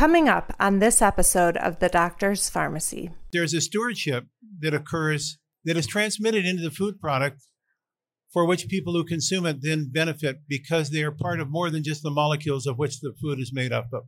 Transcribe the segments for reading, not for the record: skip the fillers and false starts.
Coming up on this episode of The Doctor's Pharmacy. There's a stewardship that occurs that is transmitted into the food product for which people who consume it then benefit because they are part of more than just the molecules of which the food is made up of.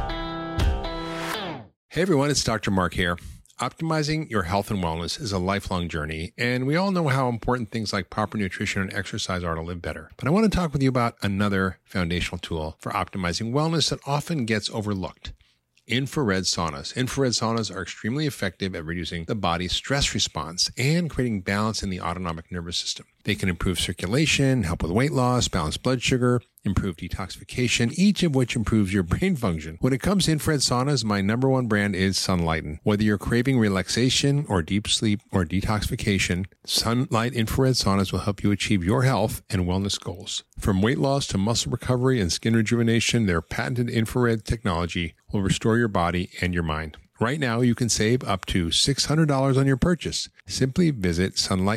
Hey everyone, it's Dr. Mark here. Optimizing your health and wellness is a lifelong journey, and we all know how important things like proper nutrition and exercise are to live better. But I want to talk with you about another foundational tool for optimizing wellness that often gets overlooked. Infrared saunas. Infrared saunas are extremely effective at reducing the body's stress response and creating balance in the autonomic nervous system. They can improve circulation, help with weight loss, balance blood sugar, improve detoxification, each of which improves your brain function. When it comes to infrared saunas, my number one brand is Sunlighten. Whether you're craving relaxation or deep sleep or detoxification, Sunlight infrared saunas will help you achieve your health and wellness goals. From weight loss to muscle recovery and skin rejuvenation, their patented infrared technology will restore your body and your mind. Right now, you can save up to $600 on your purchase. Simply visit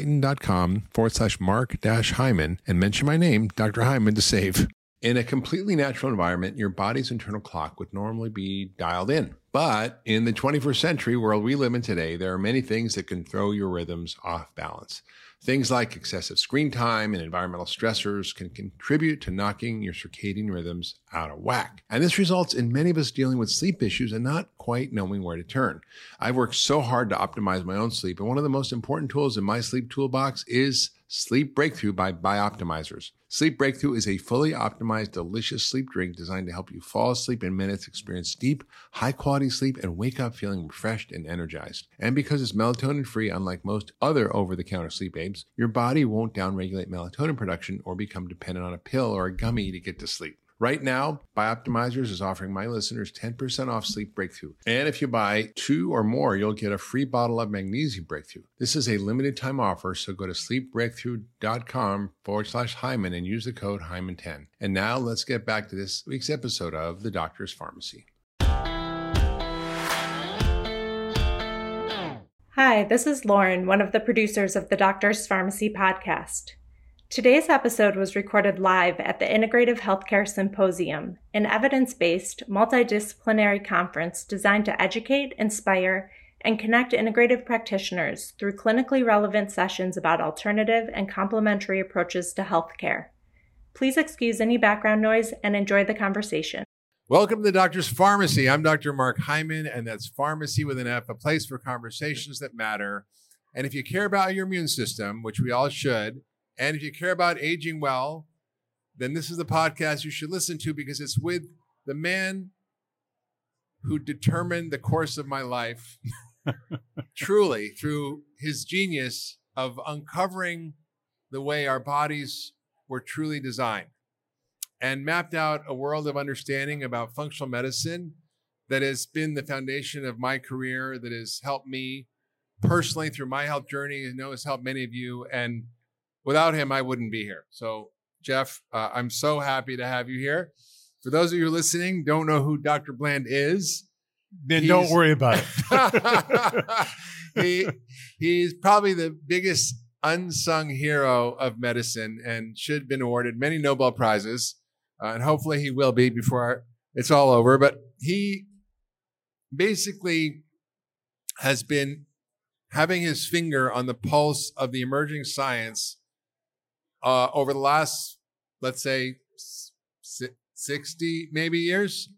sunlighten.com/Mark-Hyman and mention my name, Dr. Hyman, to save. In a completely natural environment, your body's internal clock would normally be dialed in. But in the 21st century world we live in today, there are many things that can throw your rhythms off balance. Things like excessive screen time and environmental stressors can contribute to knocking your circadian rhythms out of whack. And this results in many of us dealing with sleep issues and not quite knowing where to turn. I've worked so hard to optimize my own sleep, and one of the most important tools in my sleep toolbox is Sleep Breakthrough by Bioptimizers. Sleep Breakthrough is a fully optimized, delicious sleep drink designed to help you fall asleep in minutes, experience deep, high-quality sleep, and wake up feeling refreshed and energized. And because it's melatonin-free, unlike most other over-the-counter sleep aids, your body won't downregulate melatonin production or become dependent on a pill or a gummy to get to sleep. Right now, Bioptimizers is offering my listeners 10% off Sleep Breakthrough. And if you buy 2 or more, you'll get a free bottle of Magnesium Breakthrough. This is a limited time offer, so go to sleepbreakthrough.com/Hyman and use the code Hyman10. And now let's get back to this week's episode of The Doctor's Pharmacy. Hi, this is Lauren, one of the producers of the Doctor's Pharmacy podcast. Today's episode was recorded live at the Integrative Healthcare Symposium, an evidence-based, multidisciplinary conference designed to educate, inspire, and connect integrative practitioners through clinically relevant sessions about alternative and complementary approaches to healthcare. Please excuse any background noise and enjoy the conversation. Welcome to the Doctor's Pharmacy. I'm Dr. Mark Hyman, and that's Pharmacy with an F, a place for conversations that matter. And if you care about your immune system, which we all should, and if you care about aging well, then this is the podcast you should listen to, because it's with the man who determined the course of my life, truly, through his genius of uncovering the way our bodies were truly designed and mapped out a world of understanding about functional medicine that has been the foundation of my career, that has helped me personally through my health journey, and I know has helped many of you. And without him, I wouldn't be here. So, Jeff, I'm so happy to have you here. For those of you listening, don't know who Dr. Bland is, then don't worry about it. He's probably the biggest unsung hero of medicine and should have been awarded many Nobel Prizes. And hopefully he will be before it's all over. But he basically has been having his finger on the pulse of the emerging science over the last, let's say, 60 maybe years?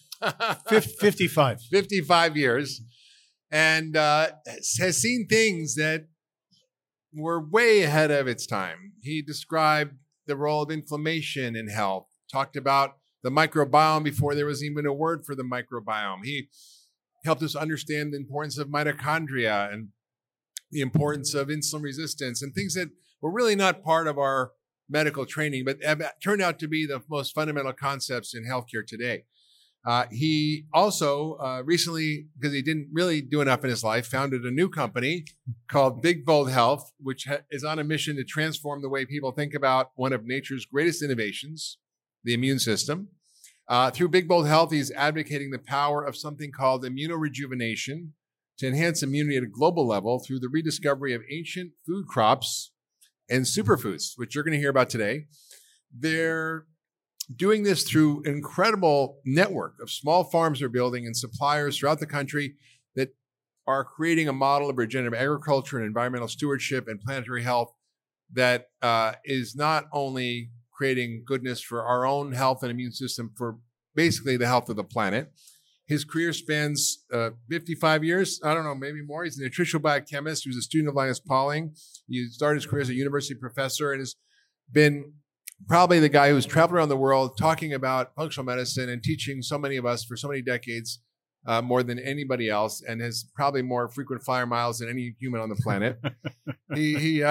55. 55 years. And has seen things that were way ahead of its time. He described the role of inflammation in health, talked about the microbiome before there was even a word for the microbiome. He helped us understand the importance of mitochondria and the importance of insulin resistance and things that were really not part of our medical training, but have turned out to be the most fundamental concepts in healthcare today. He also recently, because he didn't really do enough in his life, founded a new company called Big Bold Health, which is on a mission to transform the way people think about one of nature's greatest innovations, the immune system. Through Big Bold Health, he's advocating the power of something called immunorejuvenation to enhance immunity at a global level through the rediscovery of ancient food crops and superfoods, which you're going to hear about today. They're doing this through an incredible network of small farms they're building and suppliers throughout the country that are creating a model of regenerative agriculture and environmental stewardship and planetary health that is not only creating goodness for our own health and immune system, for basically the health of the planet. His career spans 55 years, I don't know, maybe more. He's a nutritional biochemist. He was a student of Linus Pauling. He started his career as a university professor and has been probably the guy who's traveled around the world talking about functional medicine and teaching so many of us for so many decades, more than anybody else, and has probably more frequent flyer miles than any human on the planet. He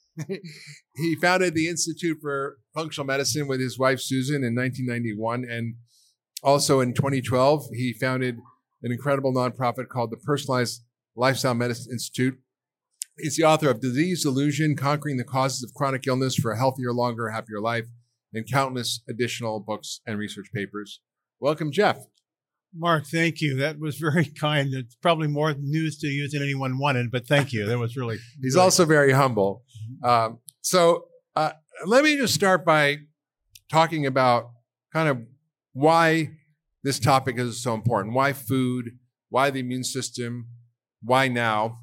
founded the Institute for Functional Medicine with his wife, Susan, in 1991. And also in 2012, he founded an incredible nonprofit called the Personalized Lifestyle Medicine Institute. He's the author of Disease Illusion, Conquering the Causes of Chronic Illness for a Healthier, Longer, Happier Life, and countless additional books and research papers. Welcome, Jeff. Mark, thank you. That was very kind. It's probably more news to you than anyone wanted, but thank you. That was really He's good. also very humble. So let me just start by talking about kind of why this topic is so important. Why food? Why the immune system? Why now?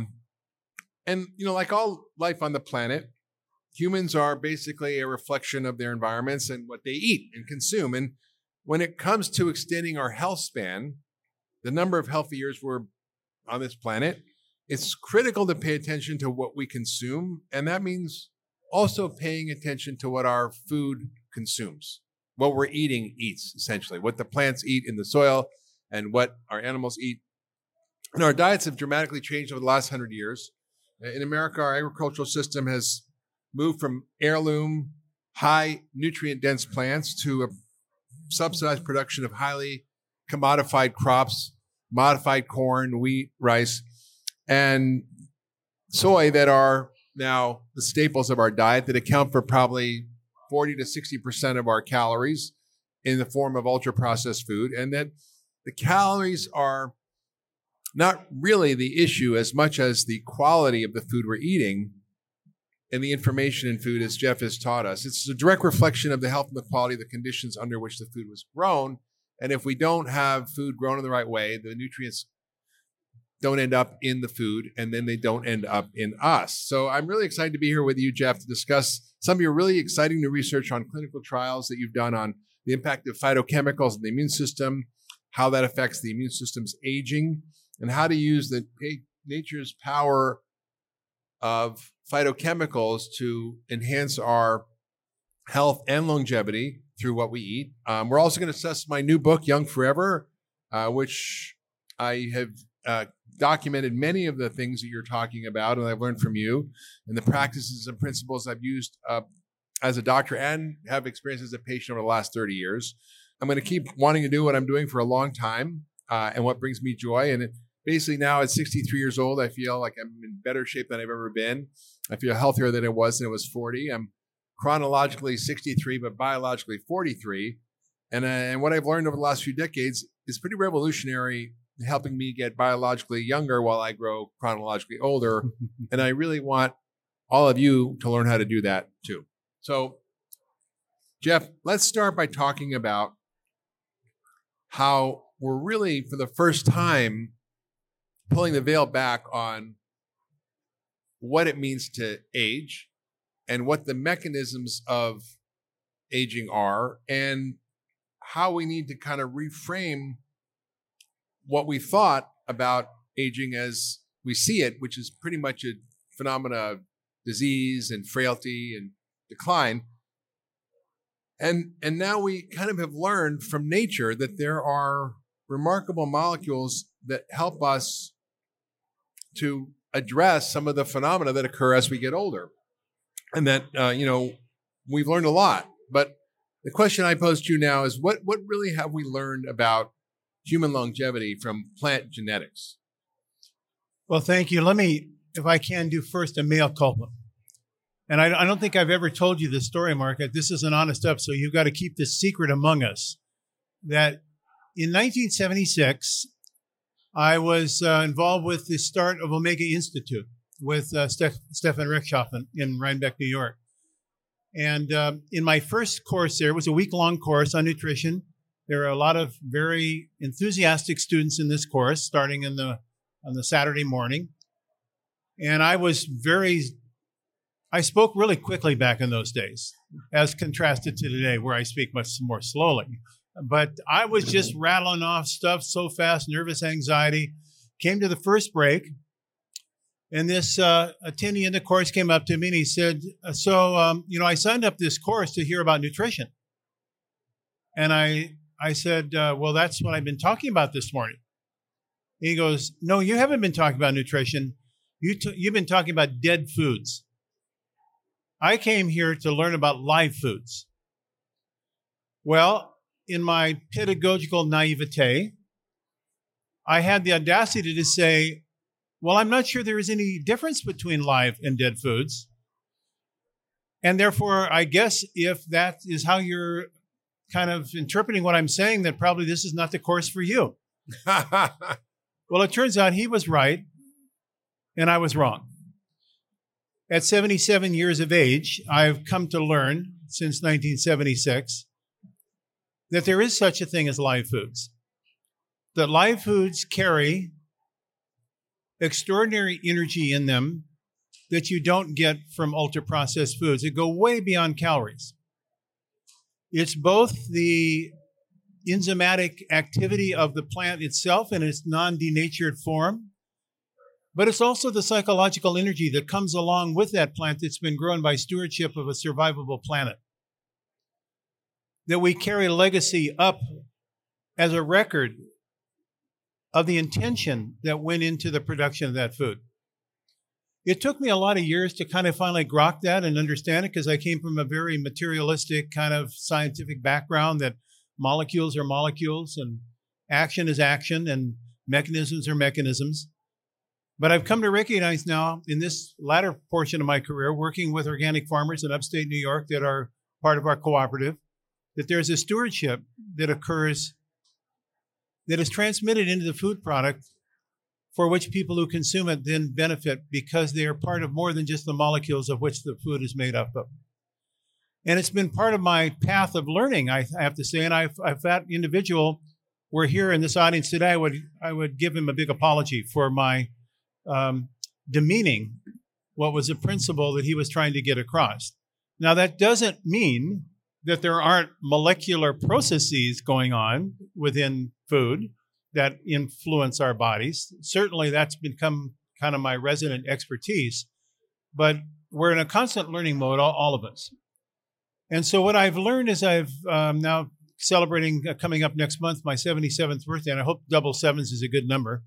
And, you know, like all life on the planet, humans are basically a reflection of their environments and what they eat and consume. And when it comes to extending our health span, the number of healthy years we're on this planet, it's critical to pay attention to what we consume. And that means also paying attention to what our food consumes, what we're eating eats, essentially, what the plants eat in the soil and what our animals eat. And our diets have dramatically changed over the last 100 years. In America, our agricultural system has moved from heirloom, high nutrient-dense plants to a subsidized production of highly commodified crops, modified corn, wheat, rice, and soy that are now the staples of our diet that account for probably 40 to 60% of our calories in the form of ultra-processed food, and that the calories are not really the issue as much as the quality of the food we're eating and the information in food, as Jeff has taught us. It's a direct reflection of the health and the quality of the conditions under which the food was grown. And if we don't have food grown in the right way, the nutrients don't end up in the food, and then they don't end up in us. So I'm really excited to be here with you, Jeff, to discuss some of your really exciting new research on clinical trials that you've done on the impact of phytochemicals in the immune system, how that affects the immune system's aging, and how to use nature's power of phytochemicals to enhance our health and longevity through what we eat. We're also going to assess my new book, Young Forever, which I have documented many of the things that you're talking about and I've learned from you, and the practices and principles I've used as a doctor and have experienced as a patient over the last 30 years. I'm going to keep wanting to do what I'm doing for a long time and what brings me joy. And basically now at 63 years old, I feel like I'm in better shape than I've ever been. I feel healthier than I was when I was 40. I'm chronologically 63, but biologically 43. And what I've learned over the last few decades is pretty revolutionary, helping me get biologically younger while I grow chronologically older. And I really want all of you to learn how to do that too. So, Jeff, let's start by talking about how we're really, for the first time, pulling the veil back on what it means to age and what the mechanisms of aging are, and how we need to kind of reframe what we thought about aging as we see it, which is pretty much a phenomena of disease and frailty and decline. And now we kind of have learned from nature that there are remarkable molecules that help us to address some of the phenomena that occur as we get older. And that, we've learned a lot. But the question I pose to you now is, what really have we learned about human longevity from plant genetics? Well, thank you. Let me, if I can, do first a mea culpa. And I don't think I've ever told you this story, Mark. This is an honest episode, so you've got to keep this secret among us. That in 1976, I was involved with the start of Omega Institute with Stefan Rechtschaffen in Rhinebeck, New York. And in my first course there, it was a week-long course on nutrition. There are a lot of very enthusiastic students in this course, starting on the Saturday morning. And I spoke really quickly back in those days, as contrasted to today, where I speak much more slowly. But I was just rattling off stuff so fast, nervous anxiety. Came to the first break, and this attendee in the course came up to me and he said, I signed up this course to hear about nutrition. And I said, well, that's what I've been talking about this morning. And he goes, no, you haven't been talking about nutrition. You've been talking about dead foods. I came here to learn about live foods. Well, in my pedagogical naivete, I had the audacity to say, well, I'm not sure there is any difference between live and dead foods. And therefore, I guess if that is how you're kind of interpreting what I'm saying, that probably this is not the course for you. Well, it turns out he was right and I was wrong. At 77 years of age, I've come to learn since 1976 that there is such a thing as live foods. That live foods carry extraordinary energy in them that you don't get from ultra-processed foods. They go way beyond calories. It's both the enzymatic activity of the plant itself in its non-denatured form, but it's also the psychological energy that comes along with that plant that's been grown by stewardship of a survivable planet. That we carry a legacy up as a record of the intention that went into the production of that food. It took me a lot of years to kind of finally grok that and understand it, because I came from a very materialistic kind of scientific background that molecules are molecules and action is action and mechanisms are mechanisms. But I've come to recognize now in this latter portion of my career, working with organic farmers in upstate New York that are part of our cooperative, that there's a stewardship that occurs that is transmitted into the food product for which people who consume it then benefit, because they are part of more than just the molecules of which the food is made up of. And it's been part of my path of learning, I have to say. And if that individual were here in this audience today, I would give him a big apology for my demeaning what was a principle that he was trying to get across. Now, that doesn't mean that there aren't molecular processes going on within food that influence our bodies. Certainly that's become kind of my resident expertise, but we're in a constant learning mode, all of us. And so what I've learned is I've now celebrating coming up next month, my 77th birthday, and I hope double sevens is a good number,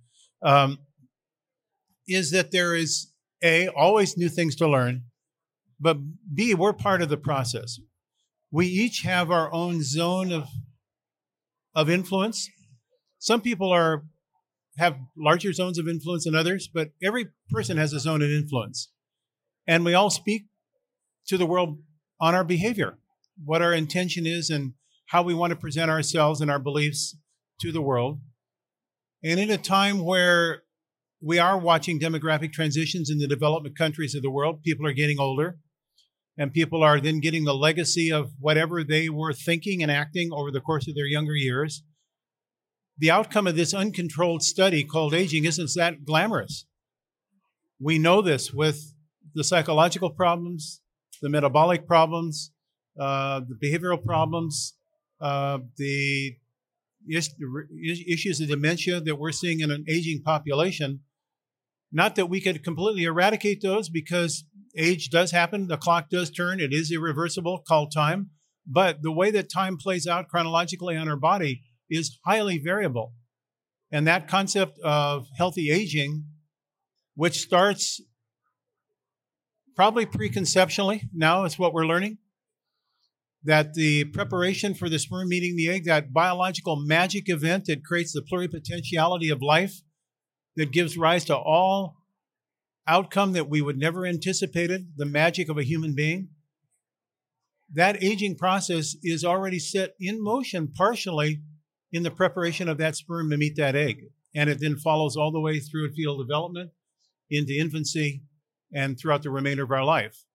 is that there is A, always new things to learn, but B, we're part of the process. We each have our own zone of influence. Some people have larger zones of influence than others, but every person has a zone of influence. And we all speak to the world on our behavior, what our intention is and how we want to present ourselves and our beliefs to the world. And in a time where we are watching demographic transitions in the development countries of the world, people are getting older, and people are then getting the legacy of whatever they were thinking and acting over the course of their younger years. The outcome of this uncontrolled study called aging isn't that glamorous. We know this with the psychological problems, the metabolic problems, the behavioral problems, the issues of dementia that we're seeing in an aging population. Not that we could completely eradicate those, because age does happen, the clock does turn, it is irreversible, called time. But the way that time plays out chronologically on our body is highly variable. And that concept of healthy aging, which starts probably preconceptually, now is what we're learning, that the preparation for the sperm meeting the egg, that biological magic event that creates the pluripotentiality of life, that gives rise to all outcome that we would never anticipated, the magic of a human being, that aging process is already set in motion partially in the preparation of that sperm to meet that egg. And it then follows all the way through fetal development, into infancy, and throughout the remainder of our life.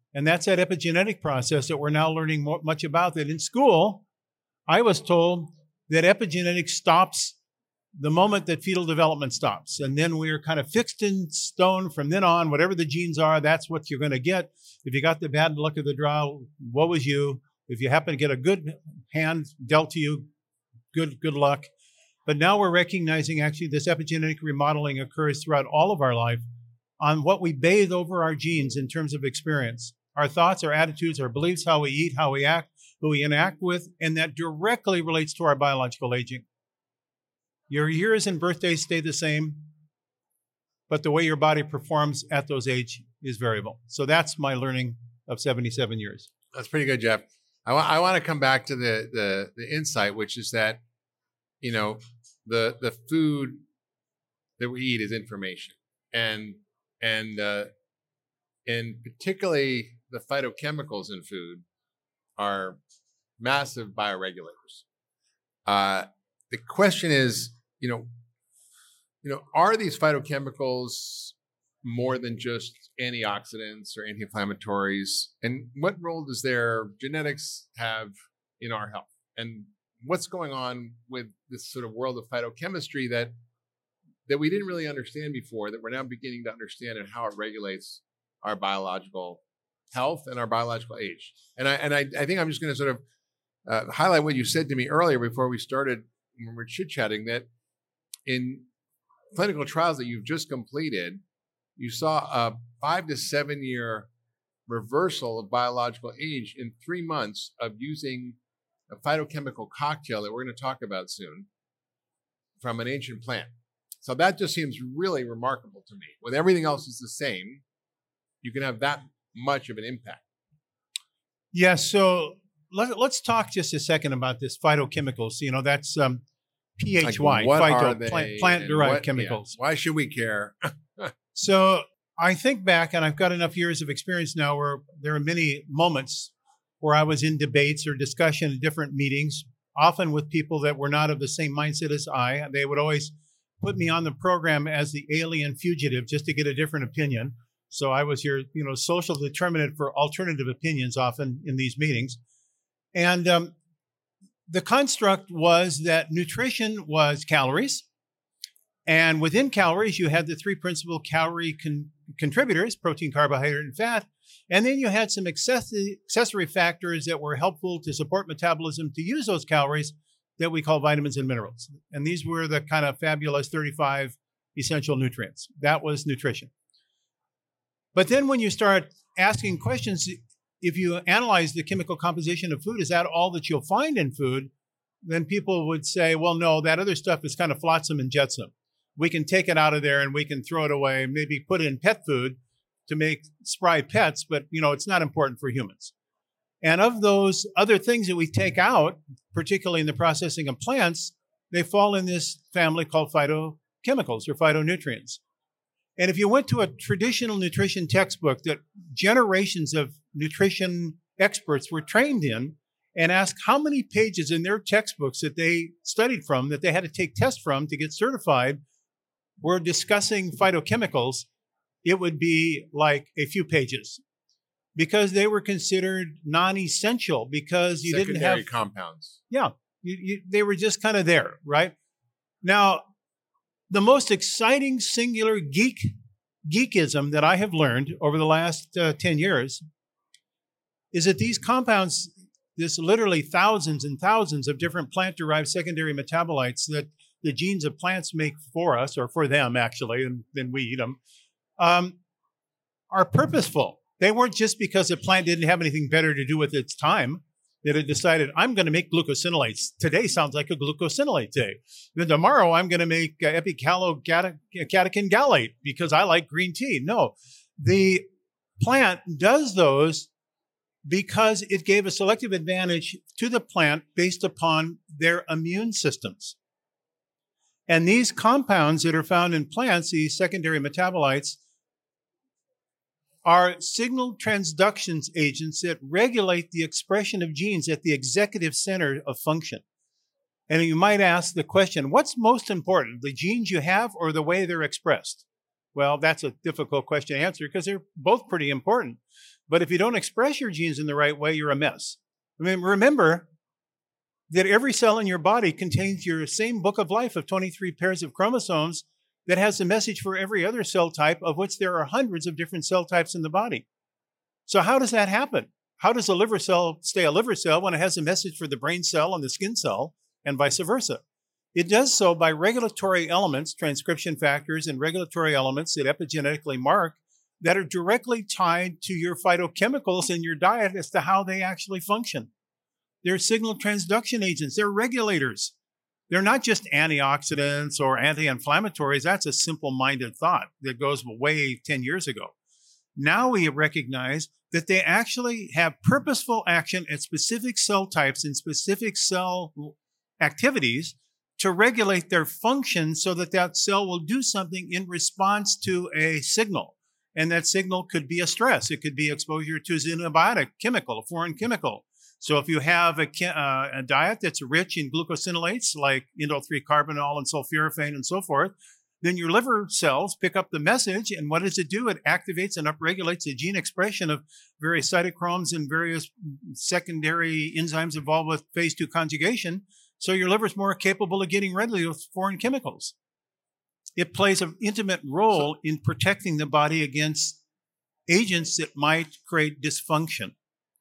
And that's that epigenetic process that we're now learning much about. That in school, I was told that epigenetics stops the moment that fetal development stops. And then we're kind of fixed in stone from then on. Whatever the genes are, that's what you're going to get. If you got the bad luck of the draw, woe was you. If you happen to get a good hand dealt to you, good luck. But now we're recognizing actually this epigenetic remodeling occurs throughout all of our life on what we bathe over our genes in terms of experience. Our thoughts, our attitudes, our beliefs, how we eat, how we act, who we interact with, and that directly relates to our biological aging. Your years and birthdays stay the same, but the way your body performs at those age is variable. So that's my learning of 77 years. That's pretty good, Jeff. I want to come back to the insight, which is that, you know, the food that we eat is information, and particularly the phytochemicals in food are massive bioregulators. The question is, you know, are these phytochemicals more than just antioxidants or anti-inflammatories? And what role does their genetics have in our health? And what's going on with this sort of world of phytochemistry that we didn't really understand before, that we're now beginning to understand, and how it regulates our biological health and our biological age? And I think I'm just going to sort of highlight what you said to me earlier before we started, when we were chit-chatting, that in clinical trials that you've just completed, you saw a 5 to 7 year reversal of biological age in 3 months of using a phytochemical cocktail that we're going to talk about soon from an ancient plant. So that just seems really remarkable to me. When everything else is the same, you can have that much of an impact. Yeah, so let's talk just a second about this phytochemicals. You know, that's PHY, plant-derived chemicals. Yeah. Why should we care? So I think back, and I've got enough years of experience now where there are many moments where I was in debates or discussion at different meetings, often with people that were not of the same mindset as I. They would always put me on the program as the alien fugitive just to get a different opinion. So I was your, social determinant for alternative opinions often in these meetings. And the construct was that nutrition was calories. And within calories, you had the three principal calorie contributors, protein, carbohydrate, and fat. And then you had some accessory factors that were helpful to support metabolism to use those calories that we call vitamins and minerals. And these were the kind of fabulous 35 essential nutrients. That was nutrition. But then when you start asking questions, if you analyze the chemical composition of food, is that all that you'll find in food? Then people would say, well, no, that other stuff is kind of flotsam and jetsam. We can take it out of there and we can throw it away, maybe put it in pet food to make spry pets, but it's not important for humans. And of those other things that we take out, particularly in the processing of plants, they fall in this family called phytochemicals or phytonutrients. And if you went to a traditional nutrition textbook that generations of nutrition experts were trained in and asked how many pages in their textbooks that they studied from, that they had to take tests from to get certified, were discussing phytochemicals, it would be like a few pages because they were considered non-essential because you didn't have secondary compounds. Yeah, they were just kind of there, right? Now, the most exciting singular geekism that I have learned over the last 10 years is that these compounds, there's literally thousands and thousands of different plant-derived secondary metabolites that the genes of plants make for us, or for them actually, and then we eat them, are purposeful. They weren't just because the plant didn't have anything better to do with its time that it decided, I'm going to make glucosinolates. Today sounds like a glucosinolate day. Then tomorrow I'm going to make epicalocatechin gallate because I like green tea. No, the plant does those because it gave a selective advantage to the plant based upon their immune systems. And these compounds that are found in plants, these secondary metabolites, are signal transduction agents that regulate the expression of genes at the executive center of function. And you might ask the question, what's most important, the genes you have or the way they're expressed? Well, that's a difficult question to answer because they're both pretty important. But if you don't express your genes in the right way, you're a mess. I mean, remember that every cell in your body contains your same book of life of 23 pairs of chromosomes that has a message for every other cell type, of which there are hundreds of different cell types in the body. So how does that happen? How does a liver cell stay a liver cell when it has a message for the brain cell and the skin cell, and vice versa? It does so by regulatory elements, transcription factors, and regulatory elements that epigenetically mark that are directly tied to your phytochemicals in your diet as to how they actually function. They're signal transduction agents. They're regulators. They're not just antioxidants or anti-inflammatories. That's a simple-minded thought that goes way 10 years ago. Now we recognize that they actually have purposeful action at specific cell types and specific cell activities to regulate their function so that that cell will do something in response to a signal. And that signal could be a stress. It could be exposure to a xenobiotic chemical, a foreign chemical. So if you have a diet that's rich in glucosinolates like indole-3-carbinol and sulforaphane and so forth, then your liver cells pick up the message. And what does it do? It activates and upregulates the gene expression of various cytochromes and various secondary enzymes involved with phase 2 conjugation. So your liver is more capable of getting rid of those foreign chemicals. It plays an intimate role in protecting the body against agents that might create dysfunction.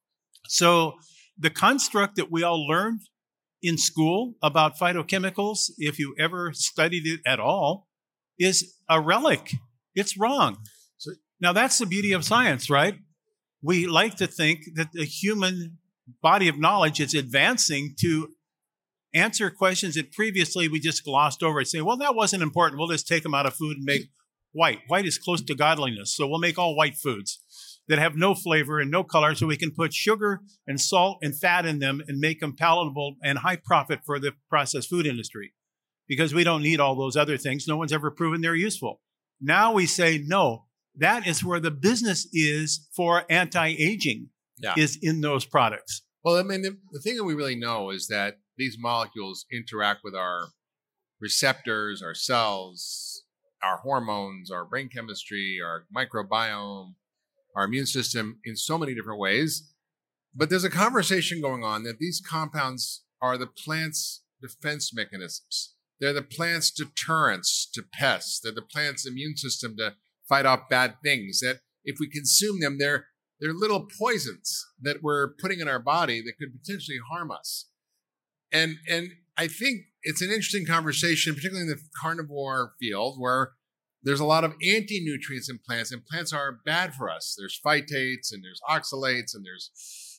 So the construct that we all learned in school about phytochemicals, if you ever studied it at all, is a relic. It's wrong. So, now, that's the beauty of science, right? We like to think that the human body of knowledge is advancing to answer questions that previously we just glossed over and say, well, that wasn't important. We'll just take them out of food and make white. White is close to godliness, so we'll make all white foods that have no flavor and no color, so we can put sugar and salt and fat in them and make them palatable and high profit for the processed food industry, because we don't need all those other things. No one's ever proven they're useful. Now we say, no, that is where the business is for anti-aging, is in those products. Well, I mean, the thing that we really know is that these molecules interact with our receptors, our cells, our hormones, our brain chemistry, our microbiome, our immune system in so many different ways. But there's a conversation going on that these compounds are the plant's defense mechanisms. They're the plant's deterrence to pests. They're the plant's immune system to fight off bad things. That if we consume them, they're little poisons that we're putting in our body that could potentially harm us. And I think it's an interesting conversation, particularly in the carnivore field, where there's a lot of anti-nutrients in plants, and plants are bad for us. There's phytates and there's oxalates and there's,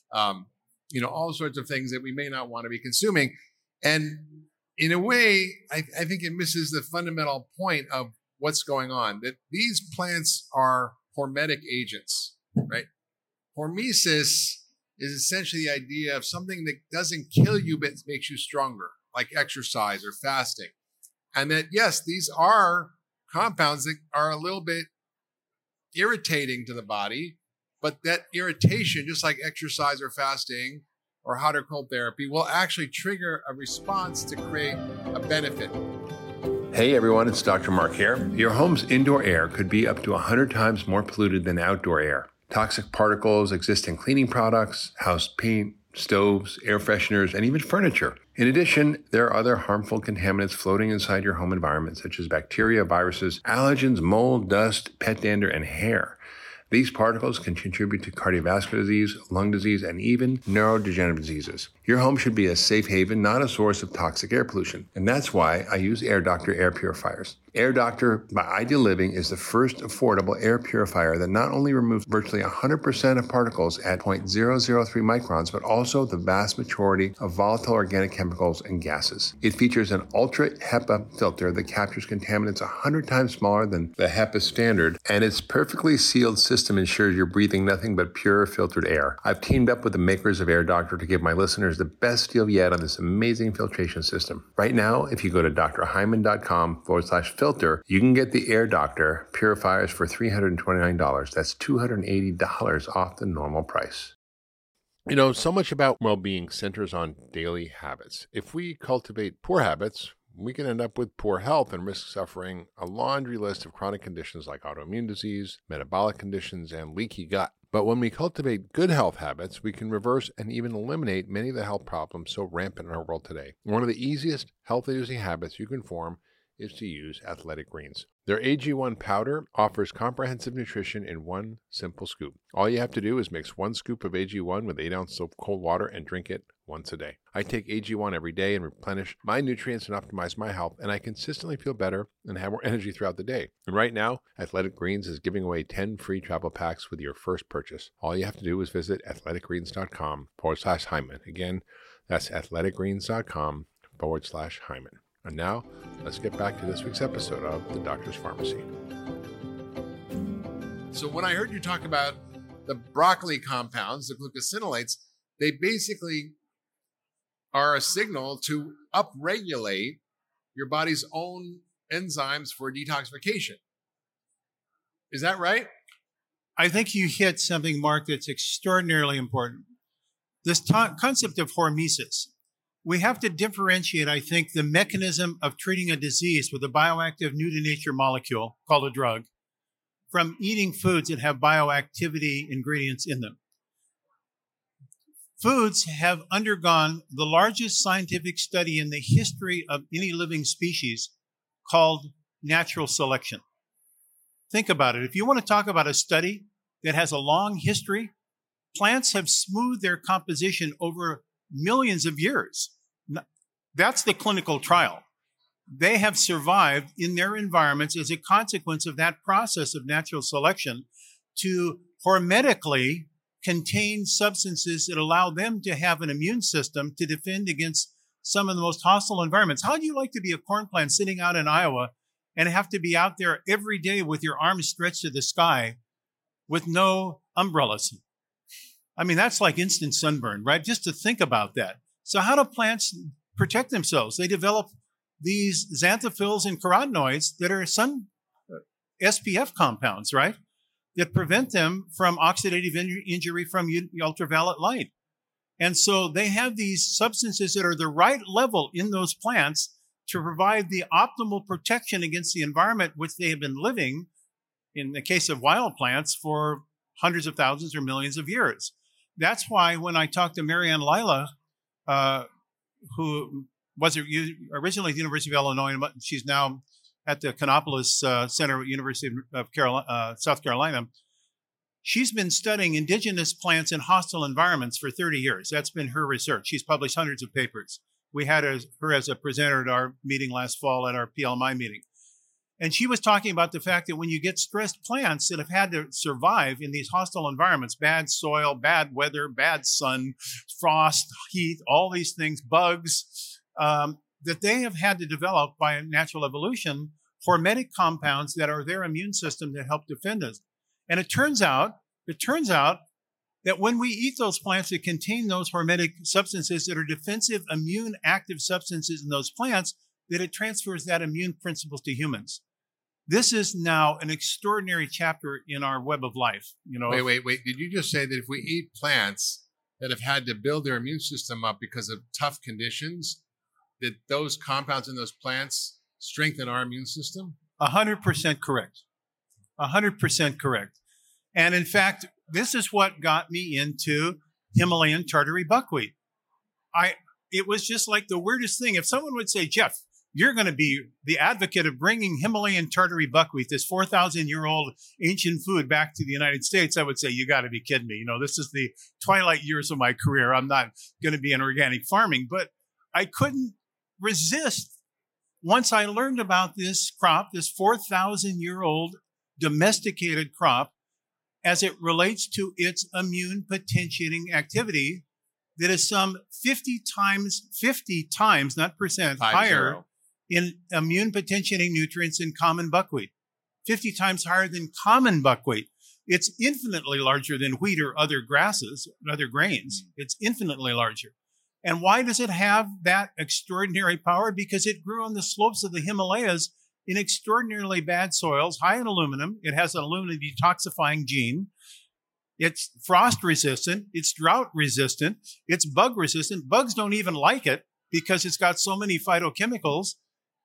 all sorts of things that we may not want to be consuming. And in a way, I think it misses the fundamental point of what's going on, that these plants are hormetic agents, right? Hormesis is essentially the idea of something that doesn't kill you but makes you stronger, like exercise or fasting. And that, yes, these are compounds that are a little bit irritating to the body, but that irritation, just like exercise or fasting or hot or cold therapy, will actually trigger a response to create a benefit. Hey everyone, it's Dr. Mark here. Your home's indoor air could be up to 100 times more polluted than outdoor air. Toxic particles exist in cleaning products, house paint, stoves, air fresheners, and even furniture. In addition, there are other harmful contaminants floating inside your home environment, such as bacteria, viruses, allergens, mold, dust, pet dander, and hair. These particles can contribute to cardiovascular disease, lung disease, and even neurodegenerative diseases. Your home should be a safe haven, not a source of toxic air pollution. And that's why I use Air Doctor air purifiers. Air Doctor by Ideal Living is the first affordable air purifier that not only removes virtually 100% of particles at 0.003 microns, but also the vast majority of volatile organic chemicals and gases. It features an ultra HEPA filter that captures contaminants 100 times smaller than the HEPA standard, and its perfectly sealed system ensures you're breathing nothing but pure filtered air. I've teamed up with the makers of Air Doctor to give my listeners the best deal yet on this amazing filtration system. Right now, if you go to drhyman.com/filter, you can get the Air Doctor purifiers for $329. That's $280 off the normal price. So much about well-being centers on daily habits. If we cultivate poor habits, we can end up with poor health and risk suffering a laundry list of chronic conditions like autoimmune disease, metabolic conditions, and leaky gut. But when we cultivate good health habits, we can reverse and even eliminate many of the health problems so rampant in our world today. One of the easiest health-inducing habits you can form is to use Athletic Greens. Their AG1 powder offers comprehensive nutrition in one simple scoop. All you have to do is mix 1 scoop of AG1 with 8 ounces of cold water and drink it once a day. I take AG1 every day and replenish my nutrients and optimize my health, and I consistently feel better and have more energy throughout the day. And right now, Athletic Greens is giving away 10 free travel packs with your first purchase. All you have to do is visit athleticgreens.com/Hyman. Again, that's athleticgreens.com/Hyman. And now, let's get back to this week's episode of The Doctor's Pharmacy. So when I heard you talk about the broccoli compounds, the glucosinolates, they basically are a signal to upregulate your body's own enzymes for detoxification. Is that right? I think you hit something, Mark, that's extraordinarily important. This concept of hormesis. We have to differentiate, I think, the mechanism of treating a disease with a bioactive new-to-nature molecule called a drug from eating foods that have bioactivity ingredients in them. Foods have undergone the largest scientific study in the history of any living species called natural selection. Think about it. If you want to talk about a study that has a long history, plants have smoothed their composition over millions of years. That's the clinical trial. They have survived in their environments as a consequence of that process of natural selection to hormetically contain substances that allow them to have an immune system to defend against some of the most hostile environments. How do you like to be a corn plant sitting out in Iowa and have to be out there every day with your arms stretched to the sky with no umbrellas? I mean, that's like instant sunburn, right? Just to think about that. So how do plants protect themselves? They develop these xanthophylls and carotenoids that are sun SPF compounds, right? That prevent them from oxidative injury from ultraviolet light. And so they have these substances that are the right level in those plants to provide the optimal protection against the environment which they have been living, in the case of wild plants, for hundreds of thousands or millions of years. That's why when I talked to Marianne Lila, who was originally at the University of Illinois, she's now at the Canopolis Center at University of South Carolina. She's been studying indigenous plants in hostile environments for 30 years. That's been her research. She's published hundreds of papers. We had her as a presenter at our meeting last fall at our PLMI meeting. And she was talking about the fact that when you get stressed plants that have had to survive in these hostile environments, bad soil, bad weather, bad sun, frost, heat, all these things, bugs, that they have had to develop by natural evolution, hormetic compounds that are their immune system that help defend us. And it turns out that when we eat those plants that contain those hormetic substances that are defensive, immune active substances in those plants, that it transfers that immune principles to humans. This is now an extraordinary chapter in our web of life. You know. Wait. Did you just say that if we eat plants that have had to build their immune system up because of tough conditions, that those compounds in those plants strengthen our immune system? 100% correct. 100% correct. And in fact, this is what got me into Himalayan Tartary buckwheat. It was just like the weirdest thing. If someone would say, Jeff, you're going to be the advocate of bringing Himalayan Tartary buckwheat, this 4,000-year-old ancient food, back to the United States, I would say, you got to be kidding me. You know, this is the twilight years of my career. I'm not going to be in organic farming. But I couldn't resist once I learned about this crop, this 4,000-year-old domesticated crop, as it relates to its immune potentiating activity that is some 50 times, not percent, higher in immune potentiating nutrients than common buckwheat. 50 times higher than common buckwheat. It's infinitely larger than wheat or other grasses, other grains. It's infinitely larger. And why does it have that extraordinary power? Because it grew on the slopes of the Himalayas in extraordinarily bad soils, high in aluminum. It has an aluminum detoxifying gene. It's frost resistant. It's drought resistant. It's bug resistant. Bugs don't even like it because it's got so many phytochemicals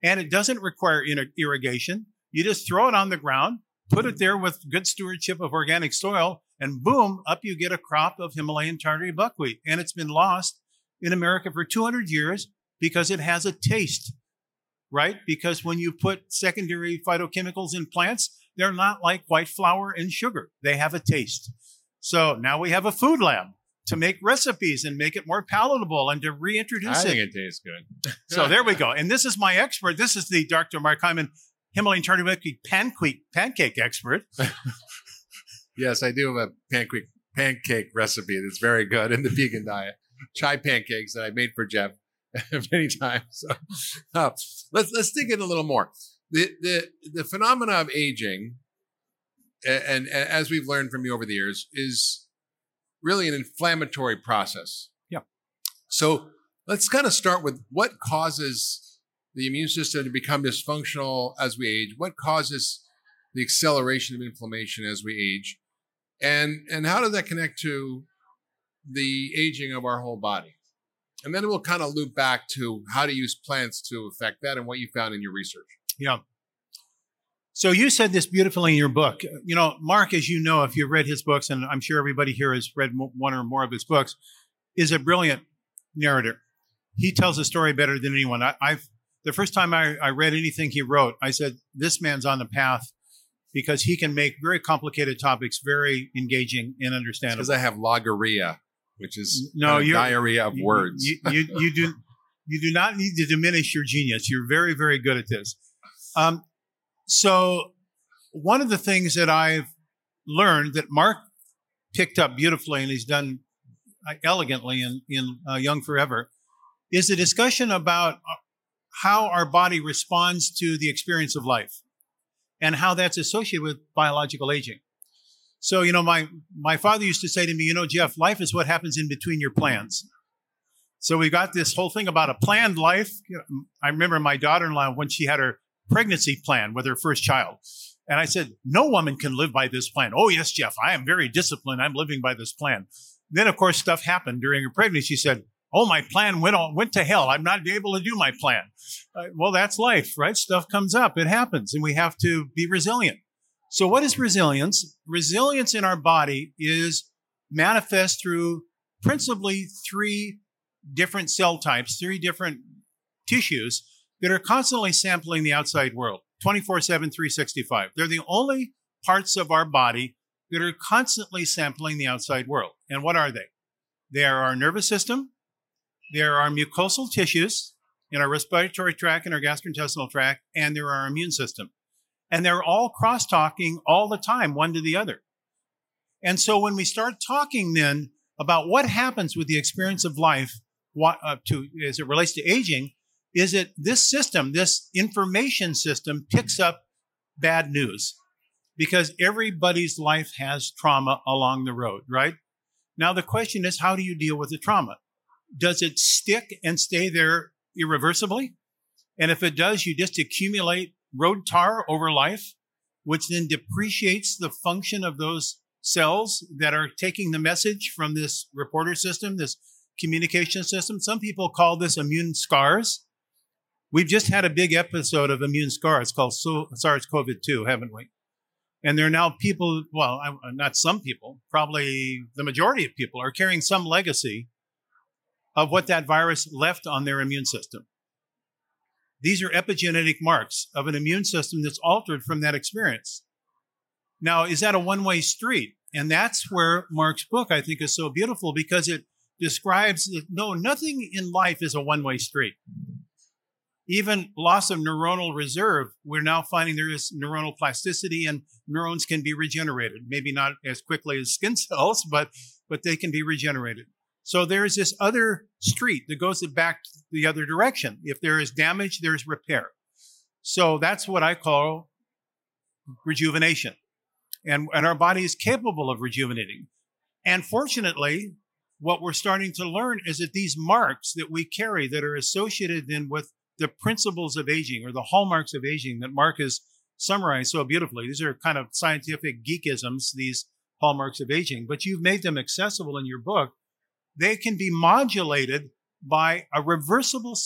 and it doesn't require irrigation. You just throw it on the ground, put it there with good stewardship of organic soil, and boom, up you get a crop of Himalayan tartary buckwheat. And it's been lost in America for 200 years because it has a taste, right? Because when you put secondary phytochemicals in plants, they're not like white flour and sugar. They have a taste. So now we have a food lab to make recipes and make it more palatable and to reintroduce it. I think it tastes good. So there we go. And this is my expert. This is the Dr. Mark Hyman, Himalayan tartary buckwheat pancake expert. Yes, I do have a pancake recipe that's very good in the vegan diet. Chai pancakes that I made for Jeff many times. So, let's dig in a little more. The phenomena of aging, and as we've learned from you over the years, is really an inflammatory process. Yeah. So let's kind of start with what causes the immune system to become dysfunctional as we age. What causes the acceleration of inflammation as we age, and how does that connect to the aging of our whole body? And then we'll kind of loop back to how to use plants to affect that and what you found in your research. Yeah. So you said this beautifully in your book. You know, Mark, as you know, if you've read his books, and I'm sure everybody here has read one or more of his books, is a brilliant narrator. He tells a story better than anyone. The first time I read anything he wrote, I said, this man's on the path because he can make very complicated topics very engaging and understandable. Because I have logorrhea, which is diarrhea of words. You do not need to diminish your genius. You're very, very good at this. So one of the things that I've learned that Mark picked up beautifully and he's done elegantly in Young Forever is a discussion about how our body responds to the experience of life and how that's associated with biological aging. So, you know, my father used to say to me, you know, Jeff, life is what happens in between your plans. So we got this whole thing about a planned life. You know, I remember my daughter-in-law when she had her pregnancy plan with her first child. And I said, no woman can live by this plan. Oh, yes, Jeff, I am very disciplined. I'm living by this plan. Then, of course, stuff happened during her pregnancy. She said, oh, my plan went to hell. I'm not able to do my plan. Well, that's life, right? Stuff comes up. It happens. And we have to be resilient. So what is resilience? Resilience in our body is manifest through principally 3 different cell types, 3 different tissues that are constantly sampling the outside world, 24/7, 365. They're the only parts of our body that are constantly sampling the outside world. And what are they? They are our nervous system, they are our mucosal tissues in our respiratory tract and our gastrointestinal tract, and they're our immune system. And they're all cross-talking all the time, one to the other. And so when we start talking then about what happens with the experience of life as it relates to aging, is that this system, this information system, picks up bad news because everybody's life has trauma along the road, right? Now, the question is, how do you deal with the trauma? Does it stick and stay there irreversibly? And if it does, you just accumulate road tar over life, which then depreciates the function of those cells that are taking the message from this reporter system, this communication system. Some people call this immune scars. We've just had a big episode of immune scars called SARS-CoV-2, haven't we? And there are now people, well, not some people, probably the majority of people are carrying some legacy of what that virus left on their immune system. These are epigenetic marks of an immune system that's altered from that experience. Now, is that a one-way street? And that's where Mark's book, I think, is so beautiful because it describes that, no, nothing in life is a one-way street. Even loss of neuronal reserve, we're now finding there is neuronal plasticity and neurons can be regenerated. Maybe not as quickly as skin cells, but they can be regenerated. So there's this other street that goes back the other direction. If there is damage, there's repair. So that's what I call rejuvenation. And our body is capable of rejuvenating. And fortunately, what we're starting to learn is that these marks that we carry that are associated then with the principles of aging or the hallmarks of aging that Mark has summarized so beautifully. These are kind of scientific geekisms, these hallmarks of aging, but you've made them accessible in your book. They can be modulated by a reversible set of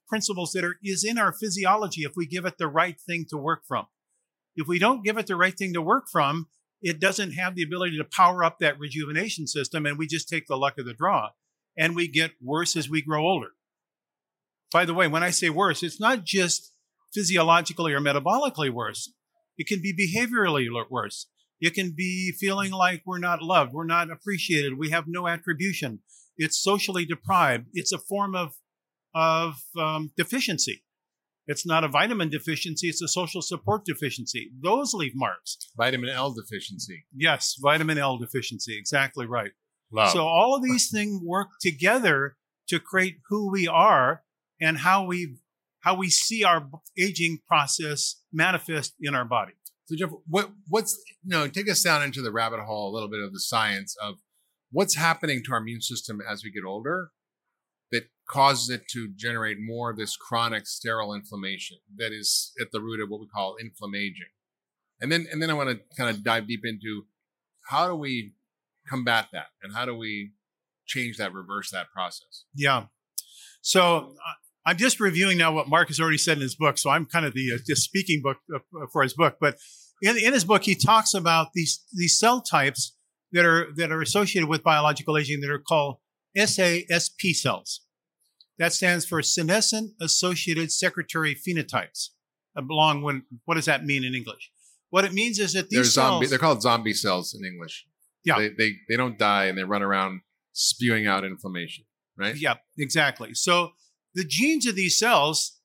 principles that is in our physiology if we give it the right thing to work from. If we don't give it the right thing to work from, it doesn't have the ability to power up that rejuvenation system, and we just take the luck of the draw. And we get worse as we grow older. By the way, when I say worse, it's not just physiologically or metabolically worse. It can be behaviorally worse. It can be feeling like we're not loved, we're not appreciated, we have no attribution. It's socially deprived. It's a form of deficiency. It's not a vitamin deficiency, it's a social support deficiency. Those leave marks. Vitamin L deficiency. Yes, vitamin L deficiency, exactly right. Love. So all of these things work together to create who we are and how we see our aging process manifest in our body. So Jeff, what's take us down into the rabbit hole a little bit of the science of what's happening to our immune system as we get older that causes it to generate more of this chronic sterile inflammation that is at the root of what we call inflammaging. And then I want to kind of dive deep into how do we combat that and how do we change that, reverse that process? Yeah. So I'm just reviewing now what Mark has already said in his book. So I'm kind of the just speaking book for his book. But in his book, he talks about these cell types that are associated with biological aging that are called SASP cells. That stands for senescent associated secretory phenotypes. What does that mean in English? What it means is that these cells, they're called zombie cells in English. Yeah. They don't die and they run around spewing out inflammation, right? Yeah, exactly. So the genes of these cells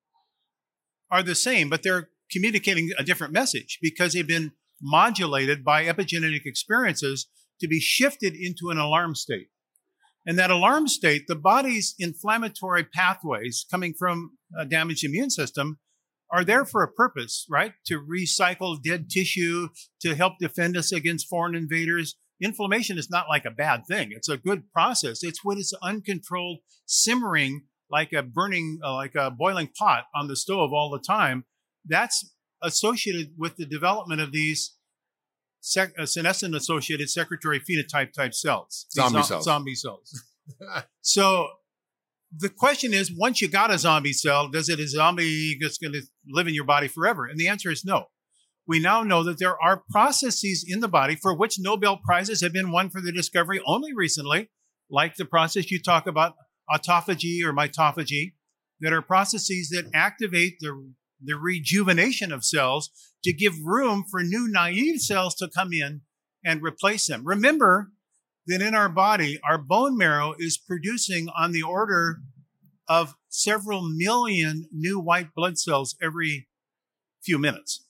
are the same, but they're communicating a different message because they've been modulated by epigenetic experiences to be shifted into an alarm state. And that alarm state, the body's inflammatory pathways coming from a damaged immune system are there for a purpose, right? To recycle dead tissue, to help defend us against foreign invaders. Inflammation is not like a bad thing. It's a good process. It's when it's uncontrolled simmering like a boiling pot on the stove all the time. That's associated with the development of these senescent associated secretory phenotype type cells. Zombie cells. So the question is, once you got a zombie cell, is it a zombie that's going to live in your body forever? And the answer is no. We now know that there are processes in the body for which Nobel Prizes have been won for the discovery only recently, like the process you talk about, autophagy or mitophagy, that are processes that activate the rejuvenation of cells to give room for new naive cells to come in and replace them. Remember that in our body, our bone marrow is producing on the order of several million new white blood cells every few minutes.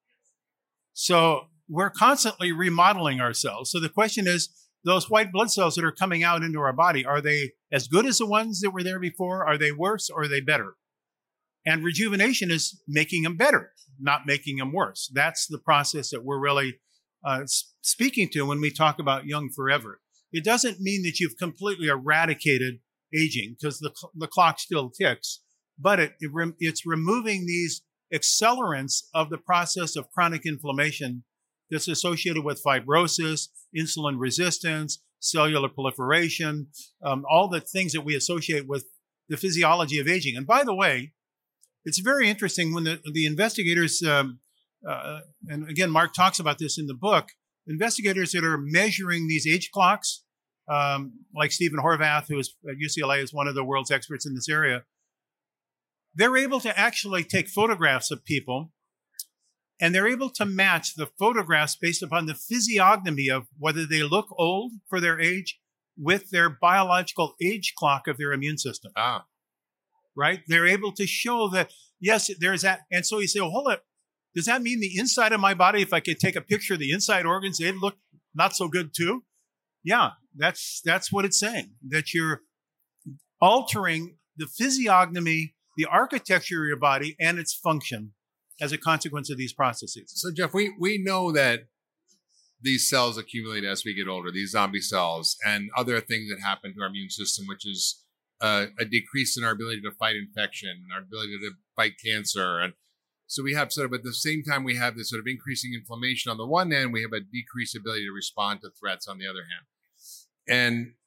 So we're constantly remodeling ourselves. So the question is, those white blood cells that are coming out into our body, are they as good as the ones that were there before? Are they worse or are they better? And rejuvenation is making them better, not making them worse. That's the process that we're really speaking to when we talk about young forever. It doesn't mean that you've completely eradicated aging because the clock still ticks, but it's removing these accelerants of the process of chronic inflammation that's associated with fibrosis, insulin resistance, cellular proliferation, all the things that we associate with the physiology of aging. And by the way, it's very interesting when the investigators, and again, Mark talks about this in the book, investigators that are measuring these age clocks, like Stephen Horvath, who is at UCLA, is one of the world's experts in this area, they're able to actually take photographs of people, and they're able to match the photographs based upon the physiognomy of whether they look old for their age with their biological age clock of their immune system. Right? They're able to show that, yes, there's that. And so you say, well, hold up. Does that mean the inside of my body, if I could take a picture of the inside organs, they'd look not so good too? Yeah, that's what it's saying, that you're altering the physiognomy, the architecture of your body, and its function as a consequence of these processes. So, Jeff, we know that these cells accumulate as we get older, these zombie cells, and other things that happen to our immune system, which is a decrease in our ability to fight infection, our ability to fight cancer. And so we have sort of, at the same time, we have this sort of increasing inflammation on the one hand, we have a decreased ability to respond to threats on the other hand. And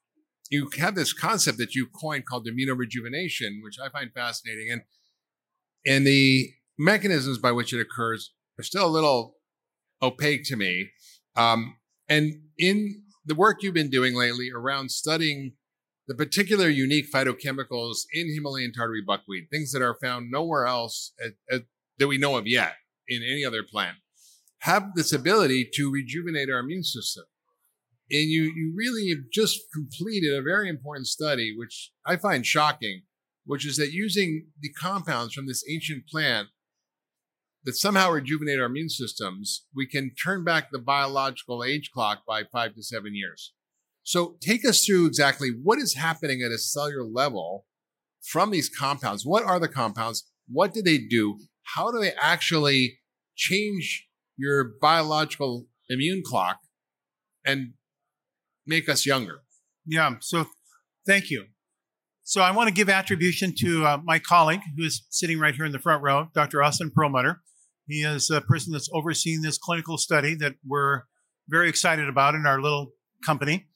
you have this concept that you coined called immunorejuvenation, which I find fascinating. And the mechanisms by which it occurs are still a little opaque to me. And in the work you've been doing lately around studying the particular unique phytochemicals in Himalayan tartary buckwheat, things that are found nowhere else that we know of yet in any other plant, have this ability to rejuvenate our immune system. And you really have just completed a very important study, which I find shocking, which is that using the compounds from this ancient plant that somehow rejuvenate our immune systems, we can turn back the biological age clock by 5 to 7 years. So take us through exactly what is happening at a cellular level from these compounds. What are the compounds? What do they do? How do they actually change your biological immune clock and make us younger? Yeah, so thank you. So I want to give attribution to my colleague who is sitting right here in the front row, Dr. Austin Perlmutter. He is a person that's overseeing this clinical study that we're very excited about in our little company.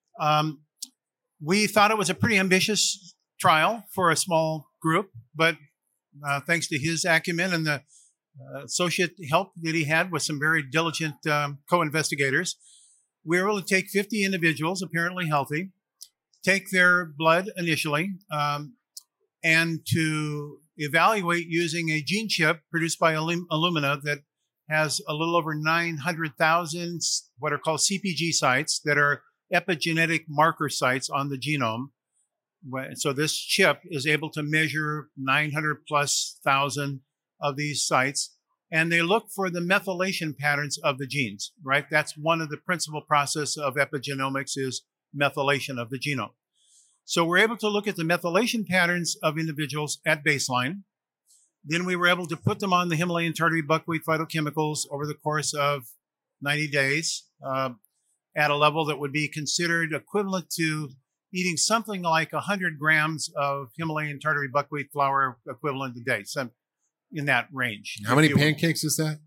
We thought it was a pretty ambitious trial for a small group, but thanks to his acumen and the associate help that he had with some very diligent co-investigators, we were able to take 50 individuals, apparently healthy, take their blood initially, and to evaluate using a gene chip produced by Illumina that has a little over 900,000 what are called CpG sites that are epigenetic marker sites on the genome. So this chip is able to measure 900 plus thousand of these sites, and they look for the methylation patterns of the genes, right? That's one of the principal process of epigenomics is methylation of the genome. So we're able to look at the methylation patterns of individuals at baseline. Then we were able to put them on the Himalayan tartary buckwheat phytochemicals over the course of 90 days at a level that would be considered equivalent to eating something like 100 grams of Himalayan tartary buckwheat flour equivalent a day, so in that range. How many pancakes is that?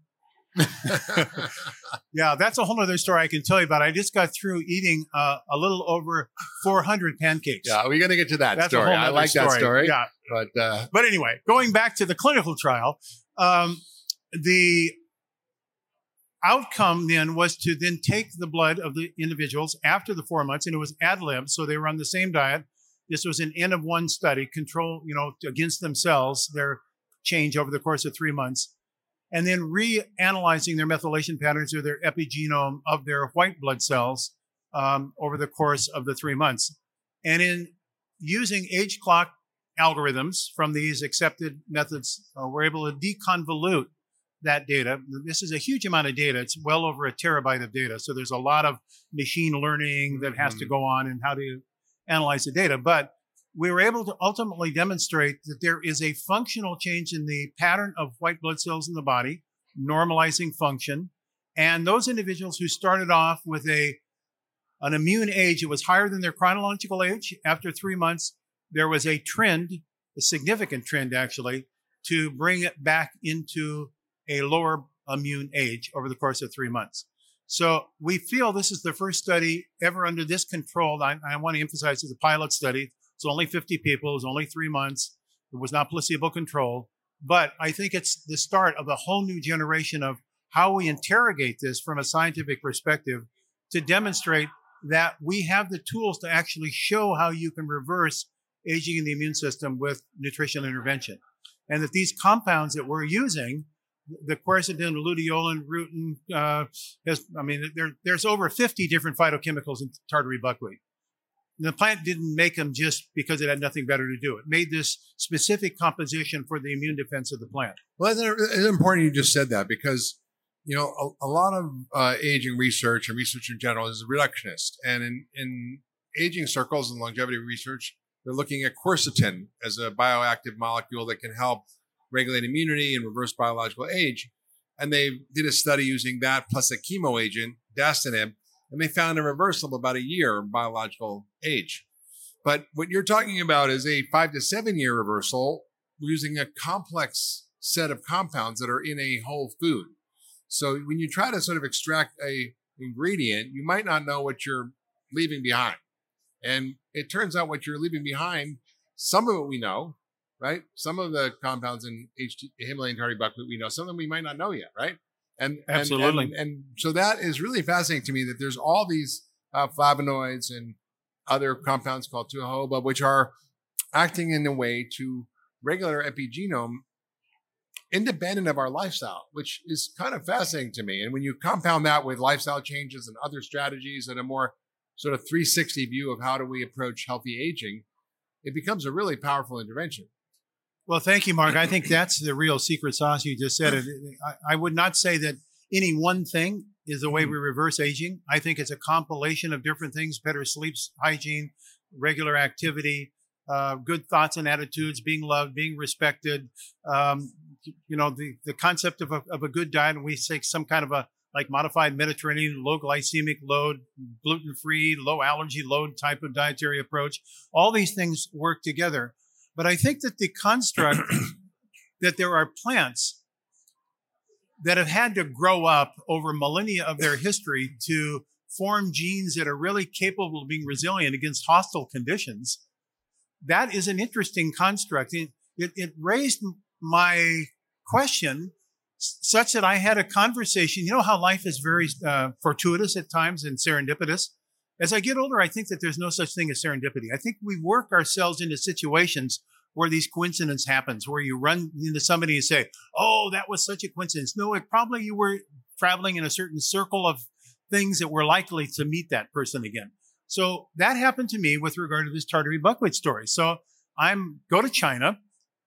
Yeah, that's a whole other story I can tell you about. I just got through eating a little over 400 pancakes. Yeah, we're going to get to that That's story. I like that story. Yeah. But anyway, going back to the clinical trial, the outcome then was to then take the blood of the individuals after the 4 months, and it was ad lib, so they were on the same diet. This was an N of 1 study, control, against themselves, their change over the course of 3 months. And then reanalyzing their methylation patterns or their epigenome of their white blood cells over the course of the 3 months. And in using age clock algorithms from these accepted methods, we're able to deconvolute that data. This is a huge amount of data. It's well over a terabyte of data. So there's a lot of machine learning that has to go on and how to analyze the data. But we were able to ultimately demonstrate that there is a functional change in the pattern of white blood cells in the body, normalizing function. And those individuals who started off with an immune age that was higher than their chronological age, after 3 months, there was a trend, a significant trend actually, to bring it back into a lower immune age over the course of 3 months. So we feel this is the first study ever under this control. I want to emphasize it's a pilot study. It's only 50 people. It was only 3 months. It was not placebo controlled. But I think it's the start of a whole new generation of how we interrogate this from a scientific perspective to demonstrate that we have the tools to actually show how you can reverse aging in the immune system with nutritional intervention. And that these compounds that we're using, the quercetin, luteolin, rutin, there's over 50 different phytochemicals in tartary buckwheat. The plant didn't make them just because it had nothing better to do. It made this specific composition for the immune defense of the plant. Well, it's important you just said that because, a lot of aging research and research in general is reductionist. And in aging circles and longevity research, they're looking at quercetin as a bioactive molecule that can help regulate immunity and reverse biological age. And they did a study using that plus a chemo agent, dasatinib, and they found a reversal of about a year in biological age. But what you're talking about is a 5 to 7 year reversal using a complex set of compounds that are in a whole food. So when you try to sort of extract a ingredient, you might not know what you're leaving behind. And it turns out what you're leaving behind, some of it we know, right? Some of the compounds in Himalayan tardy buckwheat we know, some of them we might not know yet, right? And Absolutely. And so that is really fascinating to me that there's all these flavonoids and other compounds called 2-jojoba, which are acting in a way to regulate our epigenome independent of our lifestyle, which is kind of fascinating to me. And when you compound that with lifestyle changes and other strategies and a more sort of 360 view of how do we approach healthy aging, it becomes a really powerful intervention. Well, thank you, Mark. I think that's the real secret sauce. You just said it. I would not say that any one thing is the way we reverse aging. I think it's a compilation of different things: better sleep, hygiene, regular activity, good thoughts and attitudes, being loved, being respected. The concept of a good diet, and we take some kind of a like modified Mediterranean, low glycemic load, gluten-free, low allergy load type of dietary approach. All these things work together. But I think that the construct that there are plants that have had to grow up over millennia of their history to form genes that are really capable of being resilient against hostile conditions, that is an interesting construct. It raised my question such that I had a conversation. You know how life is very fortuitous at times and serendipitous? As I get older, I think that there's no such thing as serendipity. I think we work ourselves into situations where these coincidences happens, where you run into somebody and say, oh, that was such a coincidence. No, it probably you were traveling in a certain circle of things that were likely to meet that person again. So that happened to me with regard to this Tartary buckwheat story. So go to China.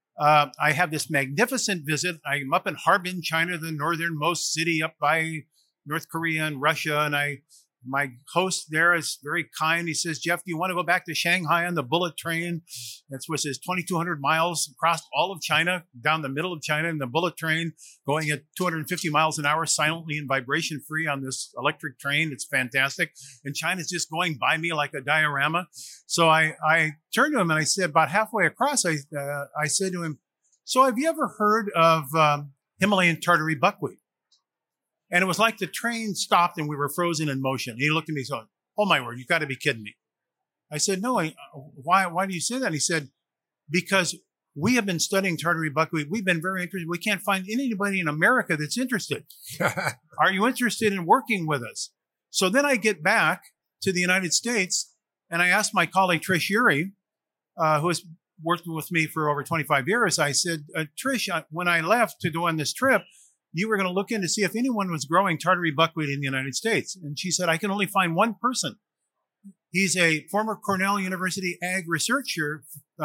I have this magnificent visit. I'm up in Harbin, China, the northernmost city up by North Korea and Russia. And my host there is very kind. He says, Jeff, do you want to go back to Shanghai on the bullet train? That was 2,200 miles across all of China, down the middle of China in the bullet train, going at 250 miles an hour, silently and vibration free on this electric train. It's fantastic. And China's just going by me like a diorama. So I turned to him and I said, about halfway across, I said to him, so have you ever heard of Himalayan Tartary buckwheat? And it was like the train stopped and we were frozen in motion. And he looked at me and said, oh, my word, you got to be kidding me. I said, no, why do you say that? And he said, because we have been studying Tartary buckwheat. We've been very interested. We can't find anybody in America that's interested. Are you interested in working with us? So then I get back to the United States and I asked my colleague, Trish Urey, who has worked with me for over 25 years. I said, Trish, when I left to go on this trip, you were going to look in to see if anyone was growing Tartary buckwheat in the United States. And she said, I can only find one person. He's a former Cornell University ag researcher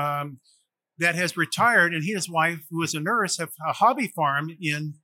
that has retired, and he and his wife, who is a nurse, have a hobby farm in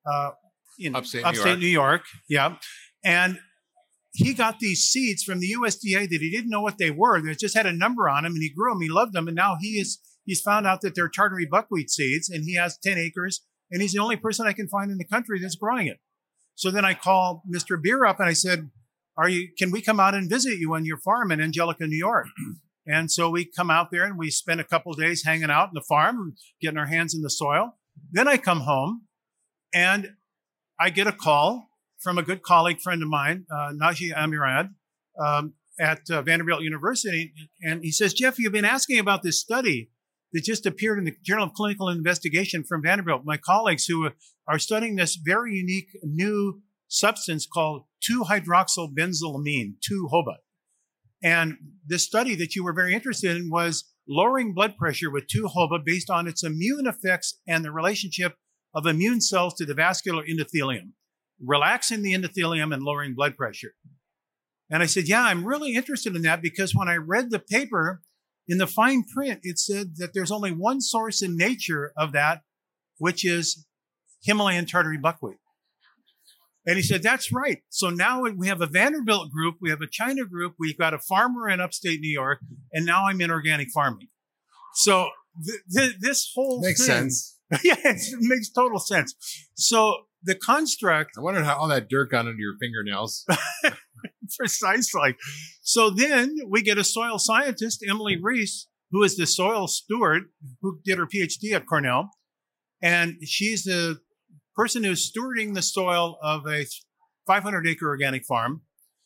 upstate New York. Yeah. And he got these seeds from the USDA that he didn't know what they were. They just had a number on them, and he grew them. He loved them. And now he's found out that they're Tartary buckwheat seeds, and he has 10 acres. And he's the only person I can find in the country that's growing it. So then I called Mr. Beer up and I said, can we come out and visit you on your farm in Angelica, New York? And so we come out there and we spend a couple of days hanging out in the farm, getting our hands in the soil. Then I come home and I get a call from a good colleague friend of mine, Naji Amirad, at Vanderbilt University. And he says, Jeff, you've been asking about this study that just appeared in the Journal of Clinical Investigation from Vanderbilt. My colleagues who are studying this very unique new substance called 2-hydroxybenzylamine, 2-jojoba. And this study that you were very interested in was lowering blood pressure with 2-jojoba based on its immune effects and the relationship of immune cells to the vascular endothelium, relaxing the endothelium and lowering blood pressure. And I said, yeah, I'm really interested in that because when I read the paper, in the fine print, it said that there's only one source in nature of that, which is Himalayan Tartary buckwheat. And he said, that's right. So now we have a Vanderbilt group, we have a China group, we've got a farmer in upstate New York, and now I'm in organic farming. So this whole makes sense. Yeah, it makes total sense. So the construct. I wondered how all that dirt got into your fingernails. Precisely. So then we get a soil scientist, Emily Reese, who is the soil steward, who did her PhD at Cornell. And she's the person who's stewarding the soil of a 500-acre organic farm.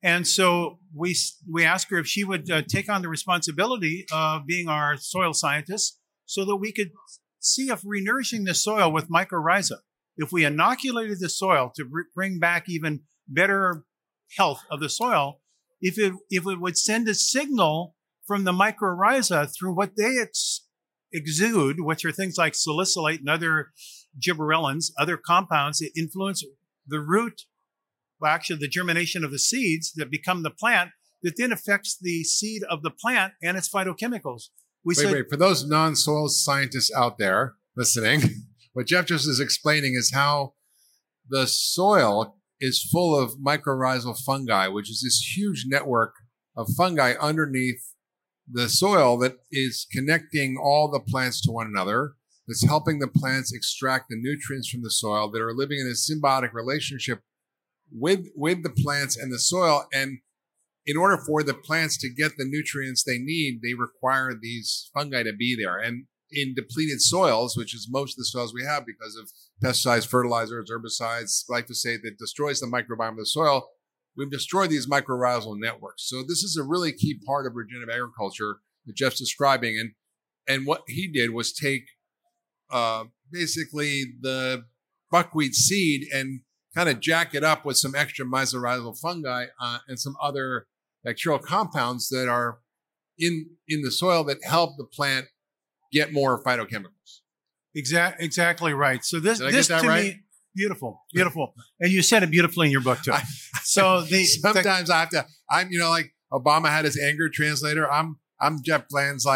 And so we asked her if she would take on the responsibility of being our soil scientist so that we could see if renourishing the soil with mycorrhiza, if we inoculated the soil to bring back even better health of the soil, if it would send a signal from the mycorrhiza through what they exude, which are things like salicylate and other gibberellins, other compounds that influence the root, well, actually the germination of the seeds that become the plant, that then affects the seed of the plant and its phytochemicals. Wait, for those non-soil scientists out there listening, what Jeff just is explaining is how the soil is full of mycorrhizal fungi, which is this huge network of fungi underneath the soil that is connecting all the plants to one another, that's helping the plants extract the nutrients from the soil, that are living in a symbiotic relationship with the plants and the soil. And in order for the plants to get the nutrients they need, they require these fungi to be there. And in depleted soils, which is most of the soils we have because of pesticides, fertilizers, herbicides, glyphosate that destroys the microbiome of the soil, we've destroyed these mycorrhizal networks. So this is a really key part of regenerative agriculture that Jeff's describing. And what he did was take basically the buckwheat seed and kind of jack it up with some extra mycorrhizal fungi and some other bacterial compounds that are in the soil that help the plant get more phytochemicals. Exactly right. So this to right? me, beautiful. And you said it beautifully in your book too. Sometimes I have to, I'm, like Obama had his anger translator. I'm Jeff Bland's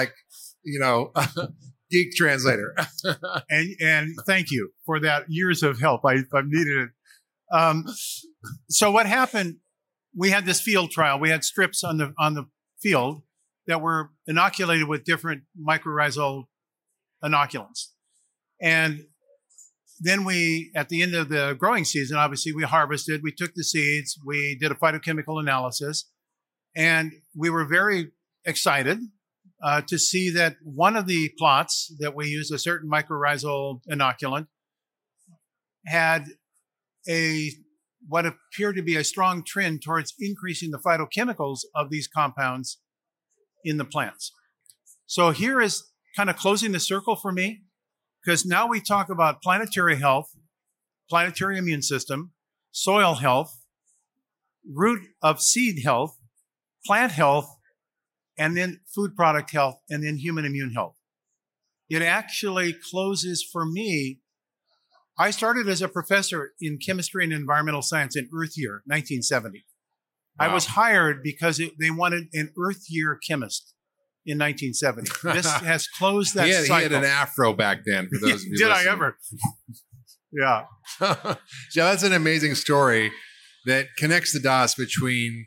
geek translator. and thank you for that years of help. I've needed it. So what happened, we had this field trial. We had strips on the field that were inoculated with different mycorrhizal inoculants. And then at the end of the growing season, obviously we harvested, we took the seeds, we did a phytochemical analysis, and we were very excited to see that one of the plots that we used a certain mycorrhizal inoculant had what appeared to be a strong trend towards increasing the phytochemicals of these compounds in the plants. So here is kind of closing the circle for me, because now we talk about planetary health, planetary immune system, soil health, root of seed health, plant health, and then food product health, and then human immune health. It actually closes for me. I started as a professor in chemistry and environmental science in Earth Year, 1970. Wow. I was hired because they wanted an Earth Year chemist in 1970. This has closed that cycle. He had an afro back then, for those of you Did listening. I ever? Yeah. Yeah, that's an amazing story that connects the dots between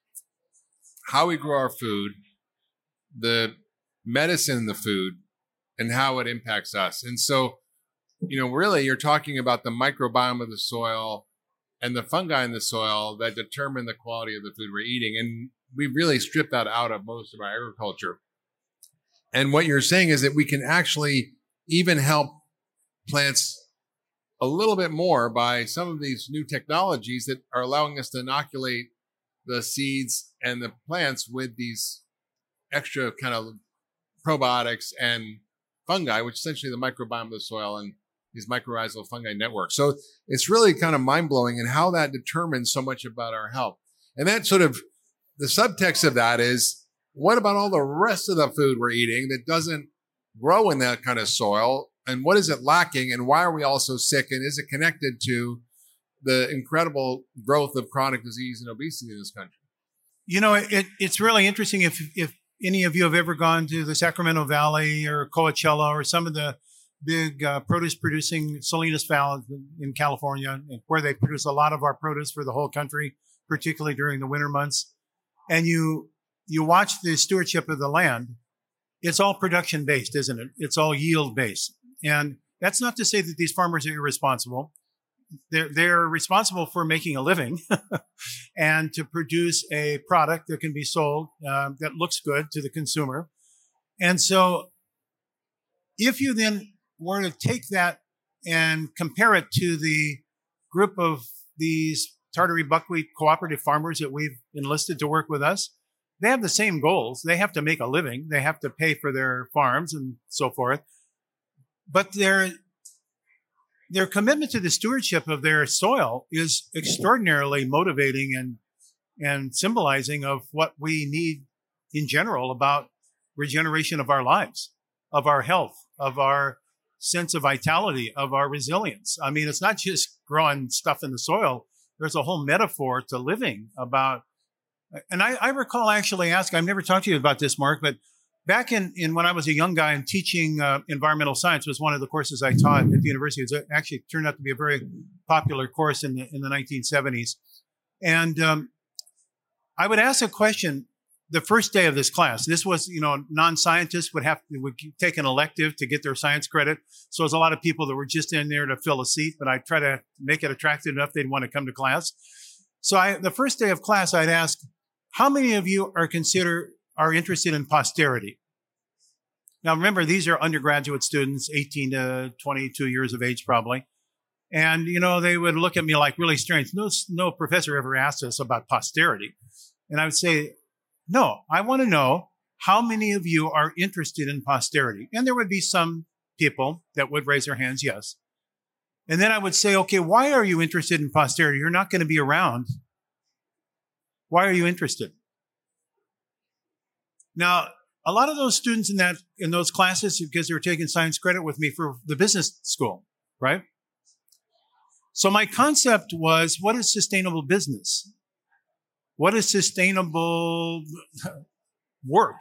how we grow our food, the medicine in the food, and how it impacts us. And so, really you're talking about the microbiome of the soil and the fungi in the soil that determine the quality of the food we're eating. And we really strip that out of most of our agriculture. And what you're saying is that we can actually even help plants a little bit more by some of these new technologies that are allowing us to inoculate the seeds and the plants with these extra kind of probiotics and fungi, which essentially the microbiome of the soil and these mycorrhizal fungi networks. So it's really kind of mind-blowing in how that determines so much about our health. And that sort of, the subtext of that is, what about all the rest of the food we're eating that doesn't grow in that kind of soil? And what is it lacking? And why are we all so sick? And is it connected to the incredible growth of chronic disease and obesity in this country? It's really interesting if any of you have ever gone to the Sacramento Valley or Coachella or some of the big produce producing Salinas Valley in California, where they produce a lot of our produce for the whole country, particularly during the winter months. And you watch the stewardship of the land. It's all production based, isn't it? It's all yield based. And that's not to say that these farmers are irresponsible. They're responsible for making a living and to produce a product that can be sold that looks good to the consumer. And so if you then were to take that and compare it to the group of these Tartary buckwheat cooperative farmers that we've enlisted to work with us, they have the same goals. They have to make a living. They have to pay for their farms and so forth. But their commitment to the stewardship of their soil is extraordinarily motivating and symbolizing of what we need in general about regeneration of our lives, of our health, of our sense of vitality, of our resilience. I mean, it's not just growing stuff in the soil. There's a whole metaphor to living about. And I recall actually asking, I've never talked to you about this, Mark, but back in when I was a young guy and teaching environmental science was one of the courses I taught at the university. It actually turned out to be a very popular course in the 1970s. And I would ask a question the first day of this class. This was, non-scientists would take an elective to get their science credit. So there's a lot of people that were just in there to fill a seat, but I try to make it attractive enough they'd want to come to class. So the first day of class, I'd ask, how many of you are interested in posterity? Now, remember, these are undergraduate students, 18 to 22 years of age, probably. And, they would look at me like really strange. No professor ever asked us about posterity. And I would say, no, I want to know how many of you are interested in posterity. And there would be some people that would raise their hands, yes. And then I would say, okay, why are you interested in posterity? You're not going to be around. Why are you interested? Now, a lot of those students in those classes, because they were taking science credit with me for the business school, right? So my concept was, what is sustainable business? What is sustainable work?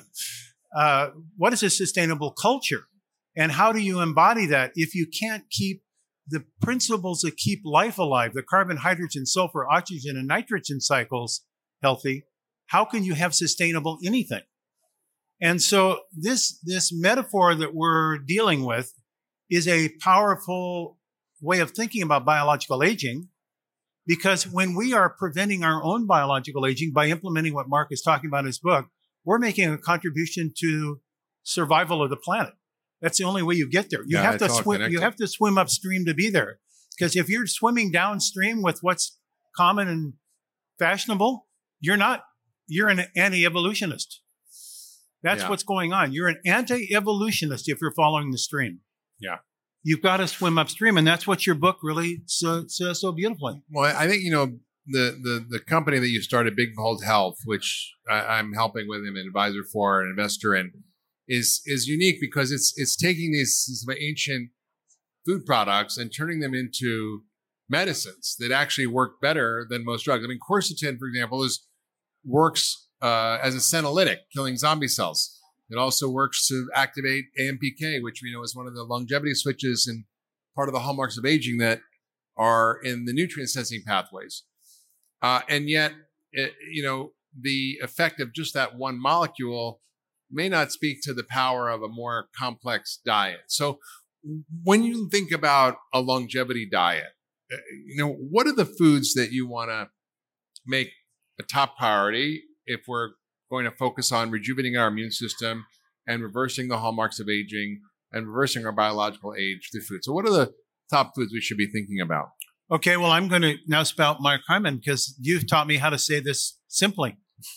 What is a sustainable culture? And how do you embody that if you can't keep the principles that keep life alive, the carbon, hydrogen, sulfur, oxygen, and nitrogen cycles healthy? How can you have sustainable anything? And so this metaphor that we're dealing with is a powerful way of thinking about biological aging, because when we are preventing our own biological aging by implementing what Mark is talking about in his book, we're making a contribution to survival of the planet. That's the only way you get there. You have to swim. You have to swim upstream to be there. Because if you're swimming downstream with what's common and fashionable, you're not. You're an anti-evolutionist. That's what's going on. You're an anti-evolutionist if you're following the stream. Yeah. You've got to swim upstream, and that's what your book really says so beautifully. Well, I think the company that you started, Big Bold Health, which I'm helping with, I'm an advisor for, an investor in, is unique because it's taking these ancient food products and turning them into medicines that actually work better than most drugs. I mean, quercetin, for example, works as a senolytic, killing zombie cells. It also works to activate AMPK, which we know is one of the longevity switches and part of the hallmarks of aging that are in the nutrient sensing pathways. And yet, the effect of just that one molecule may not speak to the power of a more complex diet. So when you think about a longevity diet, what are the foods that you want to make a top priority if we're going to focus on rejuvenating our immune system and reversing the hallmarks of aging and reversing our biological age through food? So what are the top foods we should be thinking about? Okay, well, I'm going to now spout Mark Hyman because you've taught me how to say this simply.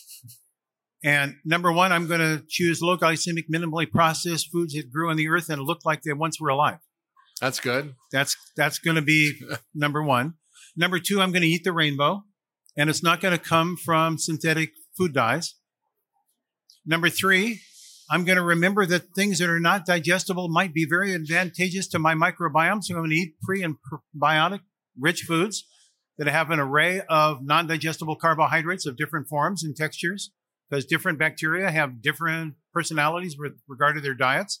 And number one, I'm going to choose low glycemic, minimally processed foods that grew on the earth and looked like they once were alive. That's good. That's going to be number one. Number two, I'm going to eat the rainbow, and it's not going to come from synthetic food dyes. Number three, I'm going to remember that things that are not digestible might be very advantageous to my microbiome. So I'm going to eat pre and probiotic rich foods that have an array of non-digestible carbohydrates of different forms and textures, because different bacteria have different personalities with regard to their diets.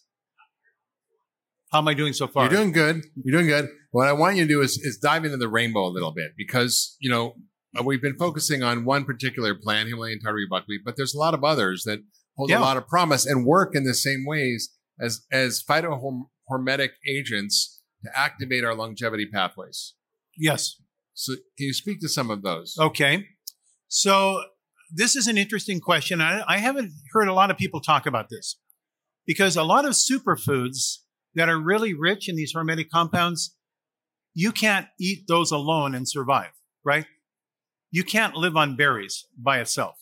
How am I doing so far? You're doing good. You're doing good. What I want you to do is dive into the rainbow a little bit, because, we've been focusing on one particular plant, Himalayan tartary buckwheat, but there's a lot of others that hold a lot of promise and work in the same ways as phytohormetic agents to activate our longevity pathways. Yes. So can you speak to some of those? Okay. So this is an interesting question. I haven't heard a lot of people talk about this because a lot of superfoods that are really rich in these hormetic compounds, you can't eat those alone and survive, right? you can't live on berries by itself.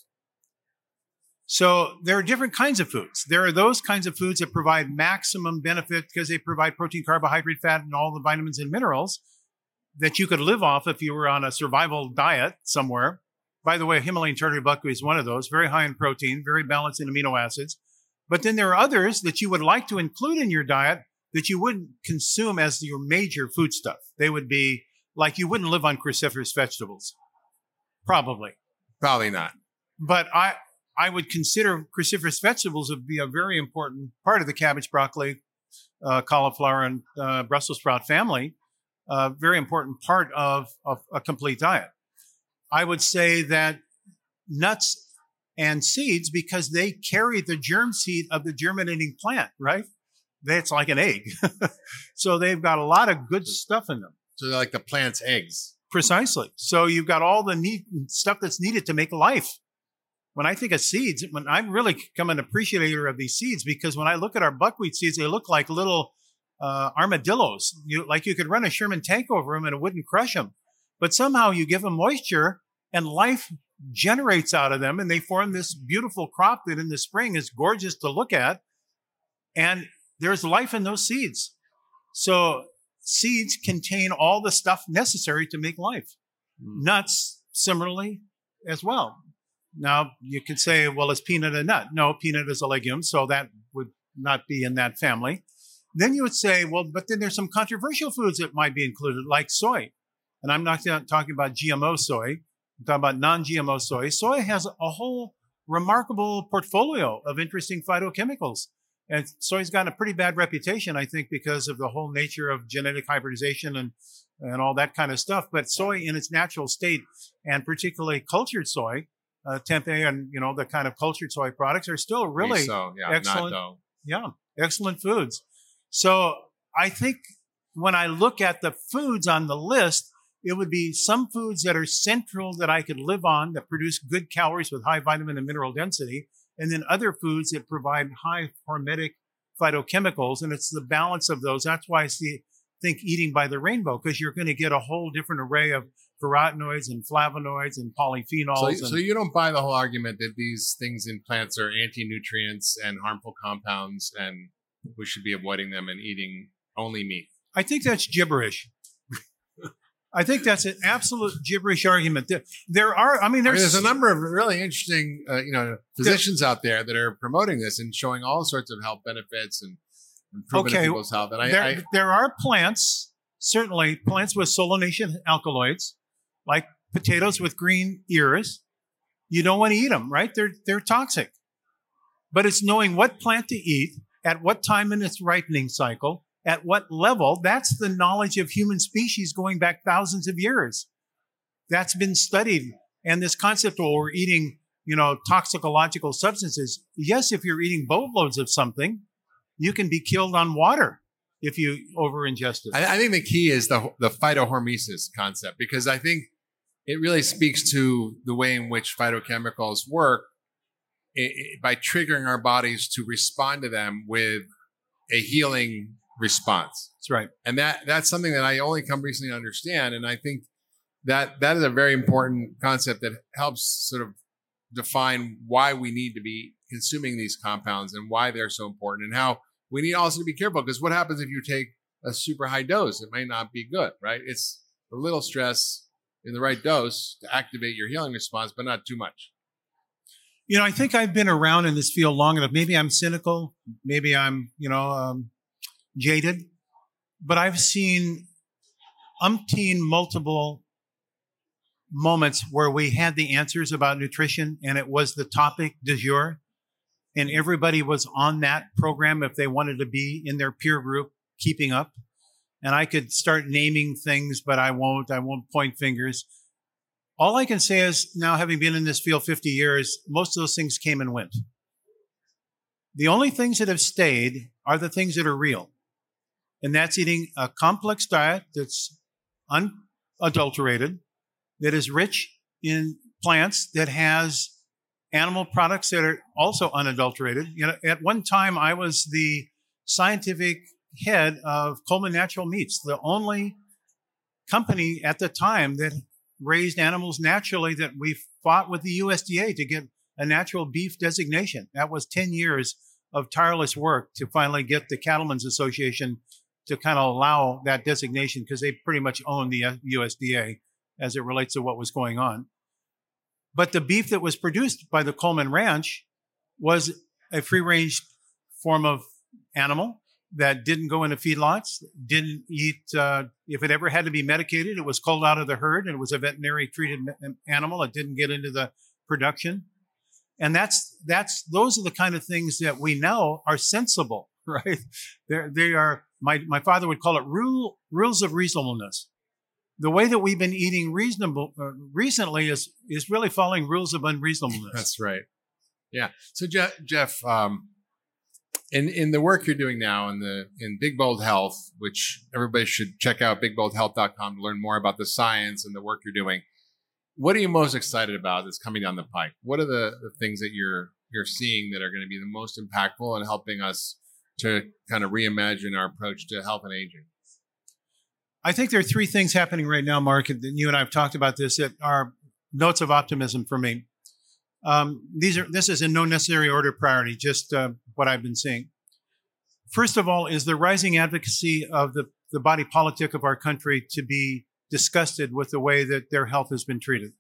So there are different kinds of foods. There are those kinds of foods that provide maximum benefit because they provide protein, carbohydrate, fat, and all the vitamins and minerals that you could live off if you were on a survival diet somewhere. By the way, Himalayan tartary buckwheat is one of those, very high in protein, very balanced in amino acids. But then there are others that you would like to include in your diet that you wouldn't consume as your major foodstuff. They would be like you wouldn't live on cruciferous vegetables. Probably not. But I would consider cruciferous vegetables to be a very important part of the cabbage, broccoli, cauliflower, and Brussels sprout family. A very important part of a complete diet. I would say that nuts and seeds, because they carry the germ seed of the germinating plant, right? It's like an egg. So they've got a lot of good stuff in them. So they're like the plant's eggs. Precisely. So you've got all the neat stuff that's needed to make life. When I think of seeds, when I'm really become an appreciator of these seeds, because when I look at our buckwheat seeds, they look like little armadillos. You could run a Sherman tank over them and it wouldn't crush them. But somehow you give them moisture and life generates out of them and they form this beautiful crop that in the spring is gorgeous to look at. And there's life in those seeds. So seeds contain all the stuff necessary to make life. Nuts, similarly, as well. Now, you could say, well, is peanut a nut? No, peanut is a legume, so that would not be in that family. Then you would say, well, but then there's some controversial foods that might be included, like soy. And I'm not talking about GMO soy. I'm talking about non-GMO soy. Soy has a whole remarkable portfolio of interesting phytochemicals. And soy's gotten a pretty bad reputation, I think, because of the whole nature of genetic hybridization and all that kind of stuff. But soy in its natural state, and particularly cultured soy, tempeh and, the kind of cultured soy products are still really excellent. Excellent foods. So I think when I look at the foods on the list, it would be some foods that are central that I could live on that produce good calories with high vitamin and mineral density, and then other foods that provide high hormetic phytochemicals. And it's the balance of those. That's why I think eating by the rainbow, because you're going to get a whole different array of carotenoids and flavonoids and polyphenols. So you don't buy the whole argument that these things in plants are anti-nutrients and harmful compounds and we should be avoiding them and eating only meat? I think that's gibberish. I think that's an absolute gibberish argument. There's a number of really interesting, physicians out there that are promoting this and showing all sorts of health benefits and improving people's health. And there are plants, certainly plants with solanation alkaloids, like potatoes with green ears. You don't want to eat them, right? They're toxic. But it's knowing what plant to eat, at what time in its ripening cycle, at what level. That's the knowledge of human species going back thousands of years. That's been studied. And this concept of we're eating, toxicological substances. Yes, if you're eating boatloads of something, you can be killed on water if you over-ingest it. I think the key is the phytohormesis concept, because I think it really speaks to the way in which phytochemicals work by triggering our bodies to respond to them with a healing response. That's right. And that's something that I only come recently to understand. And I think that is a very important concept that helps sort of define why we need to be consuming these compounds and why they're so important, and how we need also to be careful, because what happens if you take a super high dose? It may not be good, right? It's a little stress in the right dose to activate your healing response, but not too much. I think I've been around in this field long enough. Maybe I'm cynical. Maybe I'm, jaded. But I've seen multiple moments where we had the answers about nutrition and it was the topic du jour. And everybody was on that program if they wanted to be in their peer group, keeping up. And I could start naming things, but I won't point fingers. All I can say is, now having been in this field 50 years, most of those things came and went. The only things that have stayed are the things that are real. And that's eating a complex diet that's unadulterated, that is rich in plants, that has animal products that are also unadulterated. At one time, I was the scientific head of Coleman Natural Meats, the only company at the time that raised animals naturally that we fought with the USDA to get a natural beef designation. That was 10 years of tireless work to finally get the Cattlemen's Association to kind of allow that designation, because they pretty much own the USDA as it relates to what was going on. But the beef that was produced by the Coleman Ranch was a free-range form of animal that didn't go into feedlots, didn't eat, if it ever had to be medicated, it was culled out of the herd, and it was a veterinary treated animal. It didn't get into the production. And those are the kind of things that we know are sensible, right? They are, my father would call it rules of reasonableness. The way that we've been eating recently is really following rules of unreasonableness. That's right. Yeah. So Jeff, in the work you're doing now in Big Bold Health, which everybody should check out, bigboldhealth.com to learn more about the science and the work you're doing. What are you most excited about that's coming down the pike? What are the things that you're seeing that are going to be the most impactful in helping us to kind of reimagine our approach to health and aging? I think there are three things happening right now, Mark, and you and I have talked about this, that are notes of optimism for me. This is in no necessary order of priority, just what I've been seeing. First of all is the rising advocacy of the body politic of our country to be disgusted with the way that their health has been treated.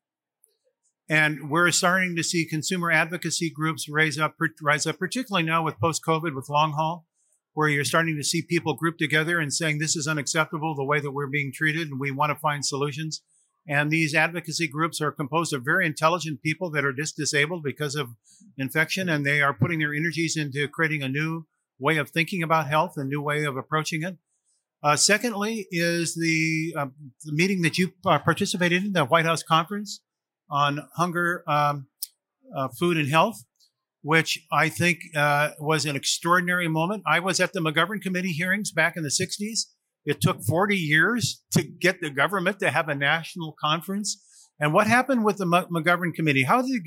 And we're starting to see consumer advocacy groups rise up, particularly now with post-COVID, with long haul, where you're starting to see people group together and saying this is unacceptable, the way that we're being treated, and we want to find solutions. And these advocacy groups are composed of very intelligent people that are disabled because of infection, and they are putting their energies into creating a new way of thinking about health, a new way of approaching it. Secondly is the meeting that you participated in, the White House Conference on Hunger, Food, and Health, which I think was an extraordinary moment. I was at the McGovern Committee hearings back in the 60s. It took 40 years to get the government to have a national conference. And what happened with the McGovern Committee? How did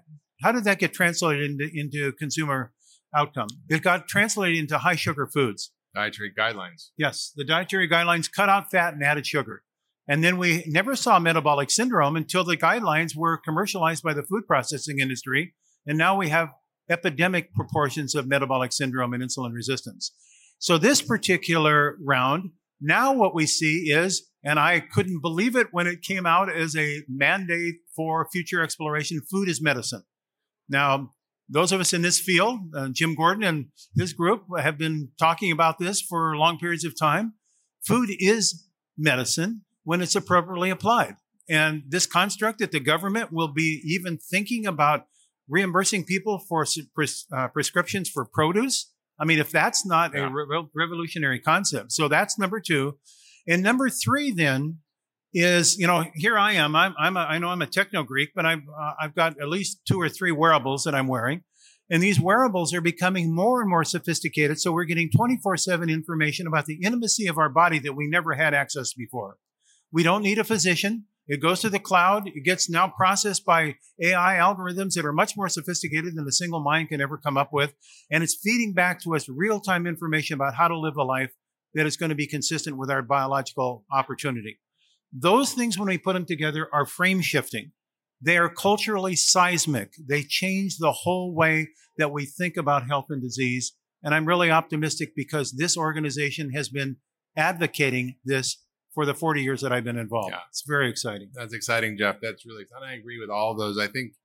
that get translated into consumer outcome? It got translated into high sugar foods. Dietary guidelines. Yes, the dietary guidelines cut out fat and added sugar. And then we never saw metabolic syndrome until the guidelines were commercialized by the food processing industry. And now we have epidemic proportions of metabolic syndrome and insulin resistance. So this particular round, now what we see is, and I couldn't believe it when it came out as a mandate for future exploration, food is medicine. Now, those of us in this field, Jim Gordon and his group have been talking about this for long periods of time. Food is medicine when it's appropriately applied. And this construct that the government will be even thinking about reimbursing people for prescriptions for produce. I mean, if that's not a revolutionary concept. So that's number two. And number three then is, here I am. I know I'm a techno Greek, but I've got at least 2 or 3 wearables that I'm wearing. And these wearables are becoming more and more sophisticated. So we're getting 24/7 information about the intimacy of our body that we never had access to before. We don't need a physician. It goes to the cloud. It gets now processed by AI algorithms that are much more sophisticated than a single mind can ever come up with. And it's feeding back to us real-time information about how to live a life that is going to be consistent with our biological opportunity. Those things, when we put them together, are frame shifting. They are culturally seismic. They change the whole way that we think about health and disease. And I'm really optimistic because this organization has been advocating this for the 40 years that I've been involved. Yeah. It's very exciting. That's exciting, Jeff. That's really fun. I agree with all of those. I think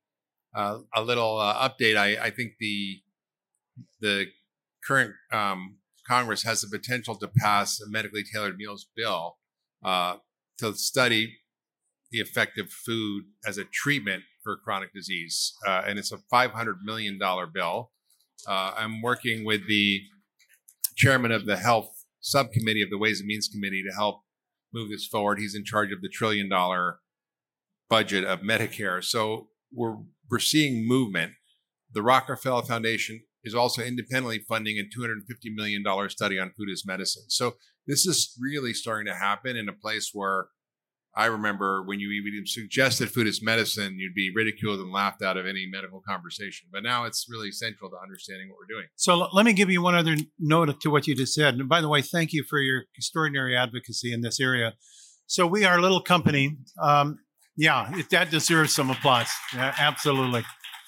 a little update. I think the current Congress has the potential to pass a medically tailored meals bill to study the effect of food as a treatment for chronic disease. And it's a $500 million bill. I'm working with the chairman of the health subcommittee of the Ways and Means Committee to help move this forward. He's in charge of the $1 trillion budget of Medicare. So we're seeing movement. The Rockefeller Foundation is also independently funding a $250 million study on food as medicine. So this is really starting to happen in a place where I remember when you even suggested food as medicine, you'd be ridiculed and laughed out of any medical conversation. But now it's really central to understanding what we're doing. So let me give you one other note to what you just said. And by the way, thank you for your extraordinary advocacy in this area. So we are a little company. Yeah, that deserves some applause. Yeah, absolutely.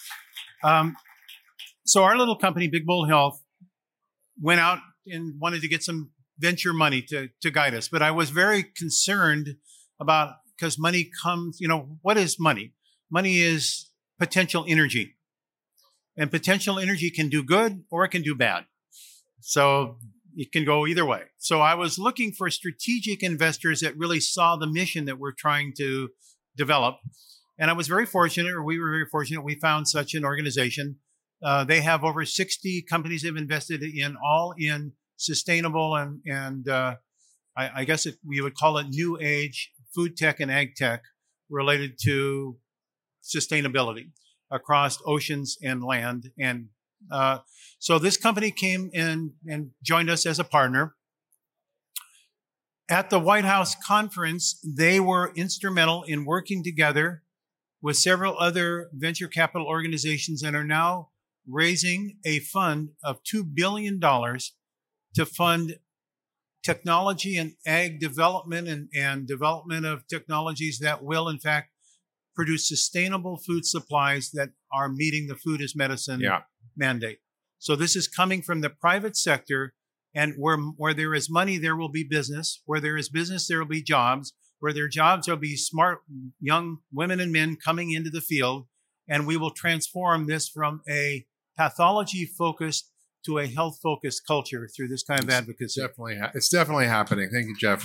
So our little company, Big Bull Health, went out and wanted to get some venture money to guide us. But I was very concerned about, because money comes, what is money? Money is potential energy. And potential energy can do good or it can do bad. So it can go either way. So I was looking for strategic investors that really saw the mission that we're trying to develop. And I was very fortunate, or we were very fortunate, we found such an organization. They have over 60 companies they've invested in sustainable and I guess we would call it new age food tech and ag tech related to sustainability across oceans and land. And so this company came in and joined us as a partner. At the White House conference, they were instrumental in working together with several other venture capital organizations and are now raising a fund of $2 billion to fund technology and ag development and development of technologies that will, in fact, produce sustainable food supplies that are meeting the food as medicine mandate. So this is coming from the private sector, and where there is money, there will be business. Where there is business, there will be jobs. Where there are jobs, there will be smart young women and men coming into the field, and we will transform this from a pathology-focused to a health-focused culture through this kind of advocacy. It's definitely happening. Thank you, Jeff.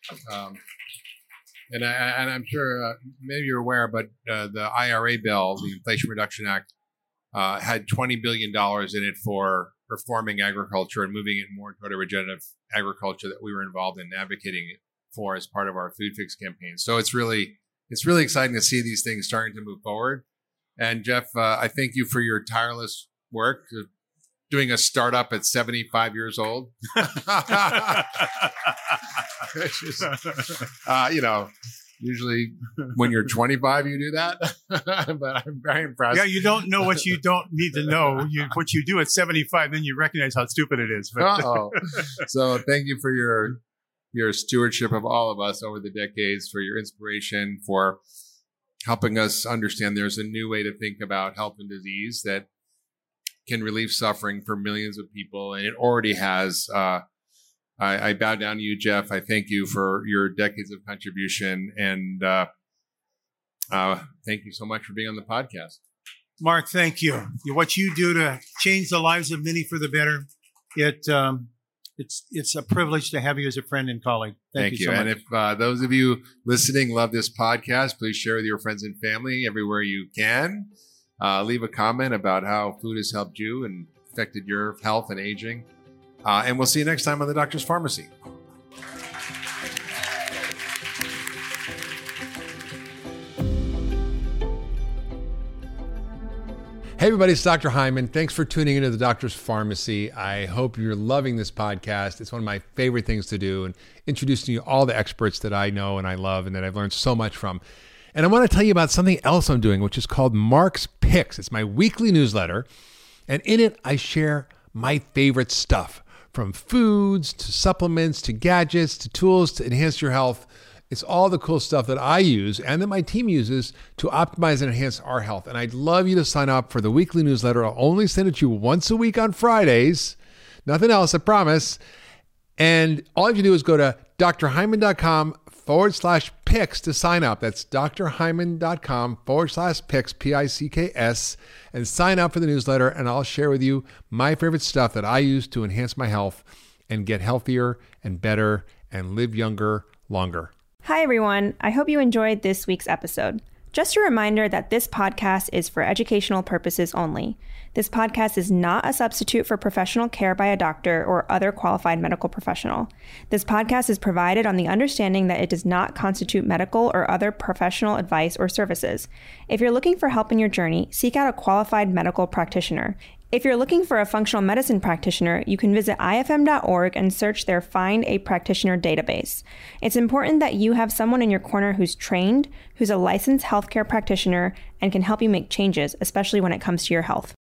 And I'm sure maybe you're aware, but the IRA bill, the Inflation Reduction Act, had $20 billion in it for reforming agriculture and moving it more toward a regenerative agriculture that we were involved in advocating for as part of our Food Fix campaign. So it's really exciting to see these things starting to move forward. And Jeff, I thank you for your tireless work, doing a startup at 75 years old. Usually when you're 25, you do that. But I'm very impressed. Yeah, you don't know what you don't need to know. What you do at 75, then you recognize how stupid it is. So thank you for your stewardship of all of us over the decades, for your inspiration, for helping us understand there's a new way to think about health and disease that can relieve suffering for millions of people. And it already has. I bow down to you, Jeff. I thank you for your decades of contribution. And thank you so much for being on the podcast. Mark, thank you. What you do to change the lives of many for the better, it's a privilege to have you as a friend and colleague. Thank you so much. And if those of you listening love this podcast, please share with your friends and family everywhere you can. Leave a comment about how food has helped you and affected your health and aging. And we'll see you next time on The Doctor's Pharmacy. Hey, everybody, it's Dr. Hyman. Thanks for tuning into The Doctor's Pharmacy. I hope you're loving this podcast. It's one of my favorite things to do, and introducing you all the experts that I know and I love and that I've learned so much from. And I want to tell you about something else I'm doing, which is called Mark's Picks. It's my weekly newsletter, and in it, I share my favorite stuff, from foods to supplements to gadgets to tools to enhance your health. It's all the cool stuff that I use and that my team uses to optimize and enhance our health. And I'd love you to sign up for the weekly newsletter. I'll only send it to you once a week on Fridays. Nothing else, I promise. And all you have to do is go to drhyman.com/picks to sign up. That's drhyman.com/picks, P-I-C-K-S, and sign up for the newsletter. And I'll share with you my favorite stuff that I use to enhance my health and get healthier and better and live younger, longer. Hi, everyone. I hope you enjoyed this week's episode. Just a reminder that this podcast is for educational purposes only. This podcast is not a substitute for professional care by a doctor or other qualified medical professional. This podcast is provided on the understanding that it does not constitute medical or other professional advice or services. If you're looking for help in your journey, seek out a qualified medical practitioner. If you're looking for a functional medicine practitioner, you can visit ifm.org and search their Find a Practitioner database. It's important that you have someone in your corner who's trained, who's a licensed healthcare practitioner, and can help you make changes, especially when it comes to your health.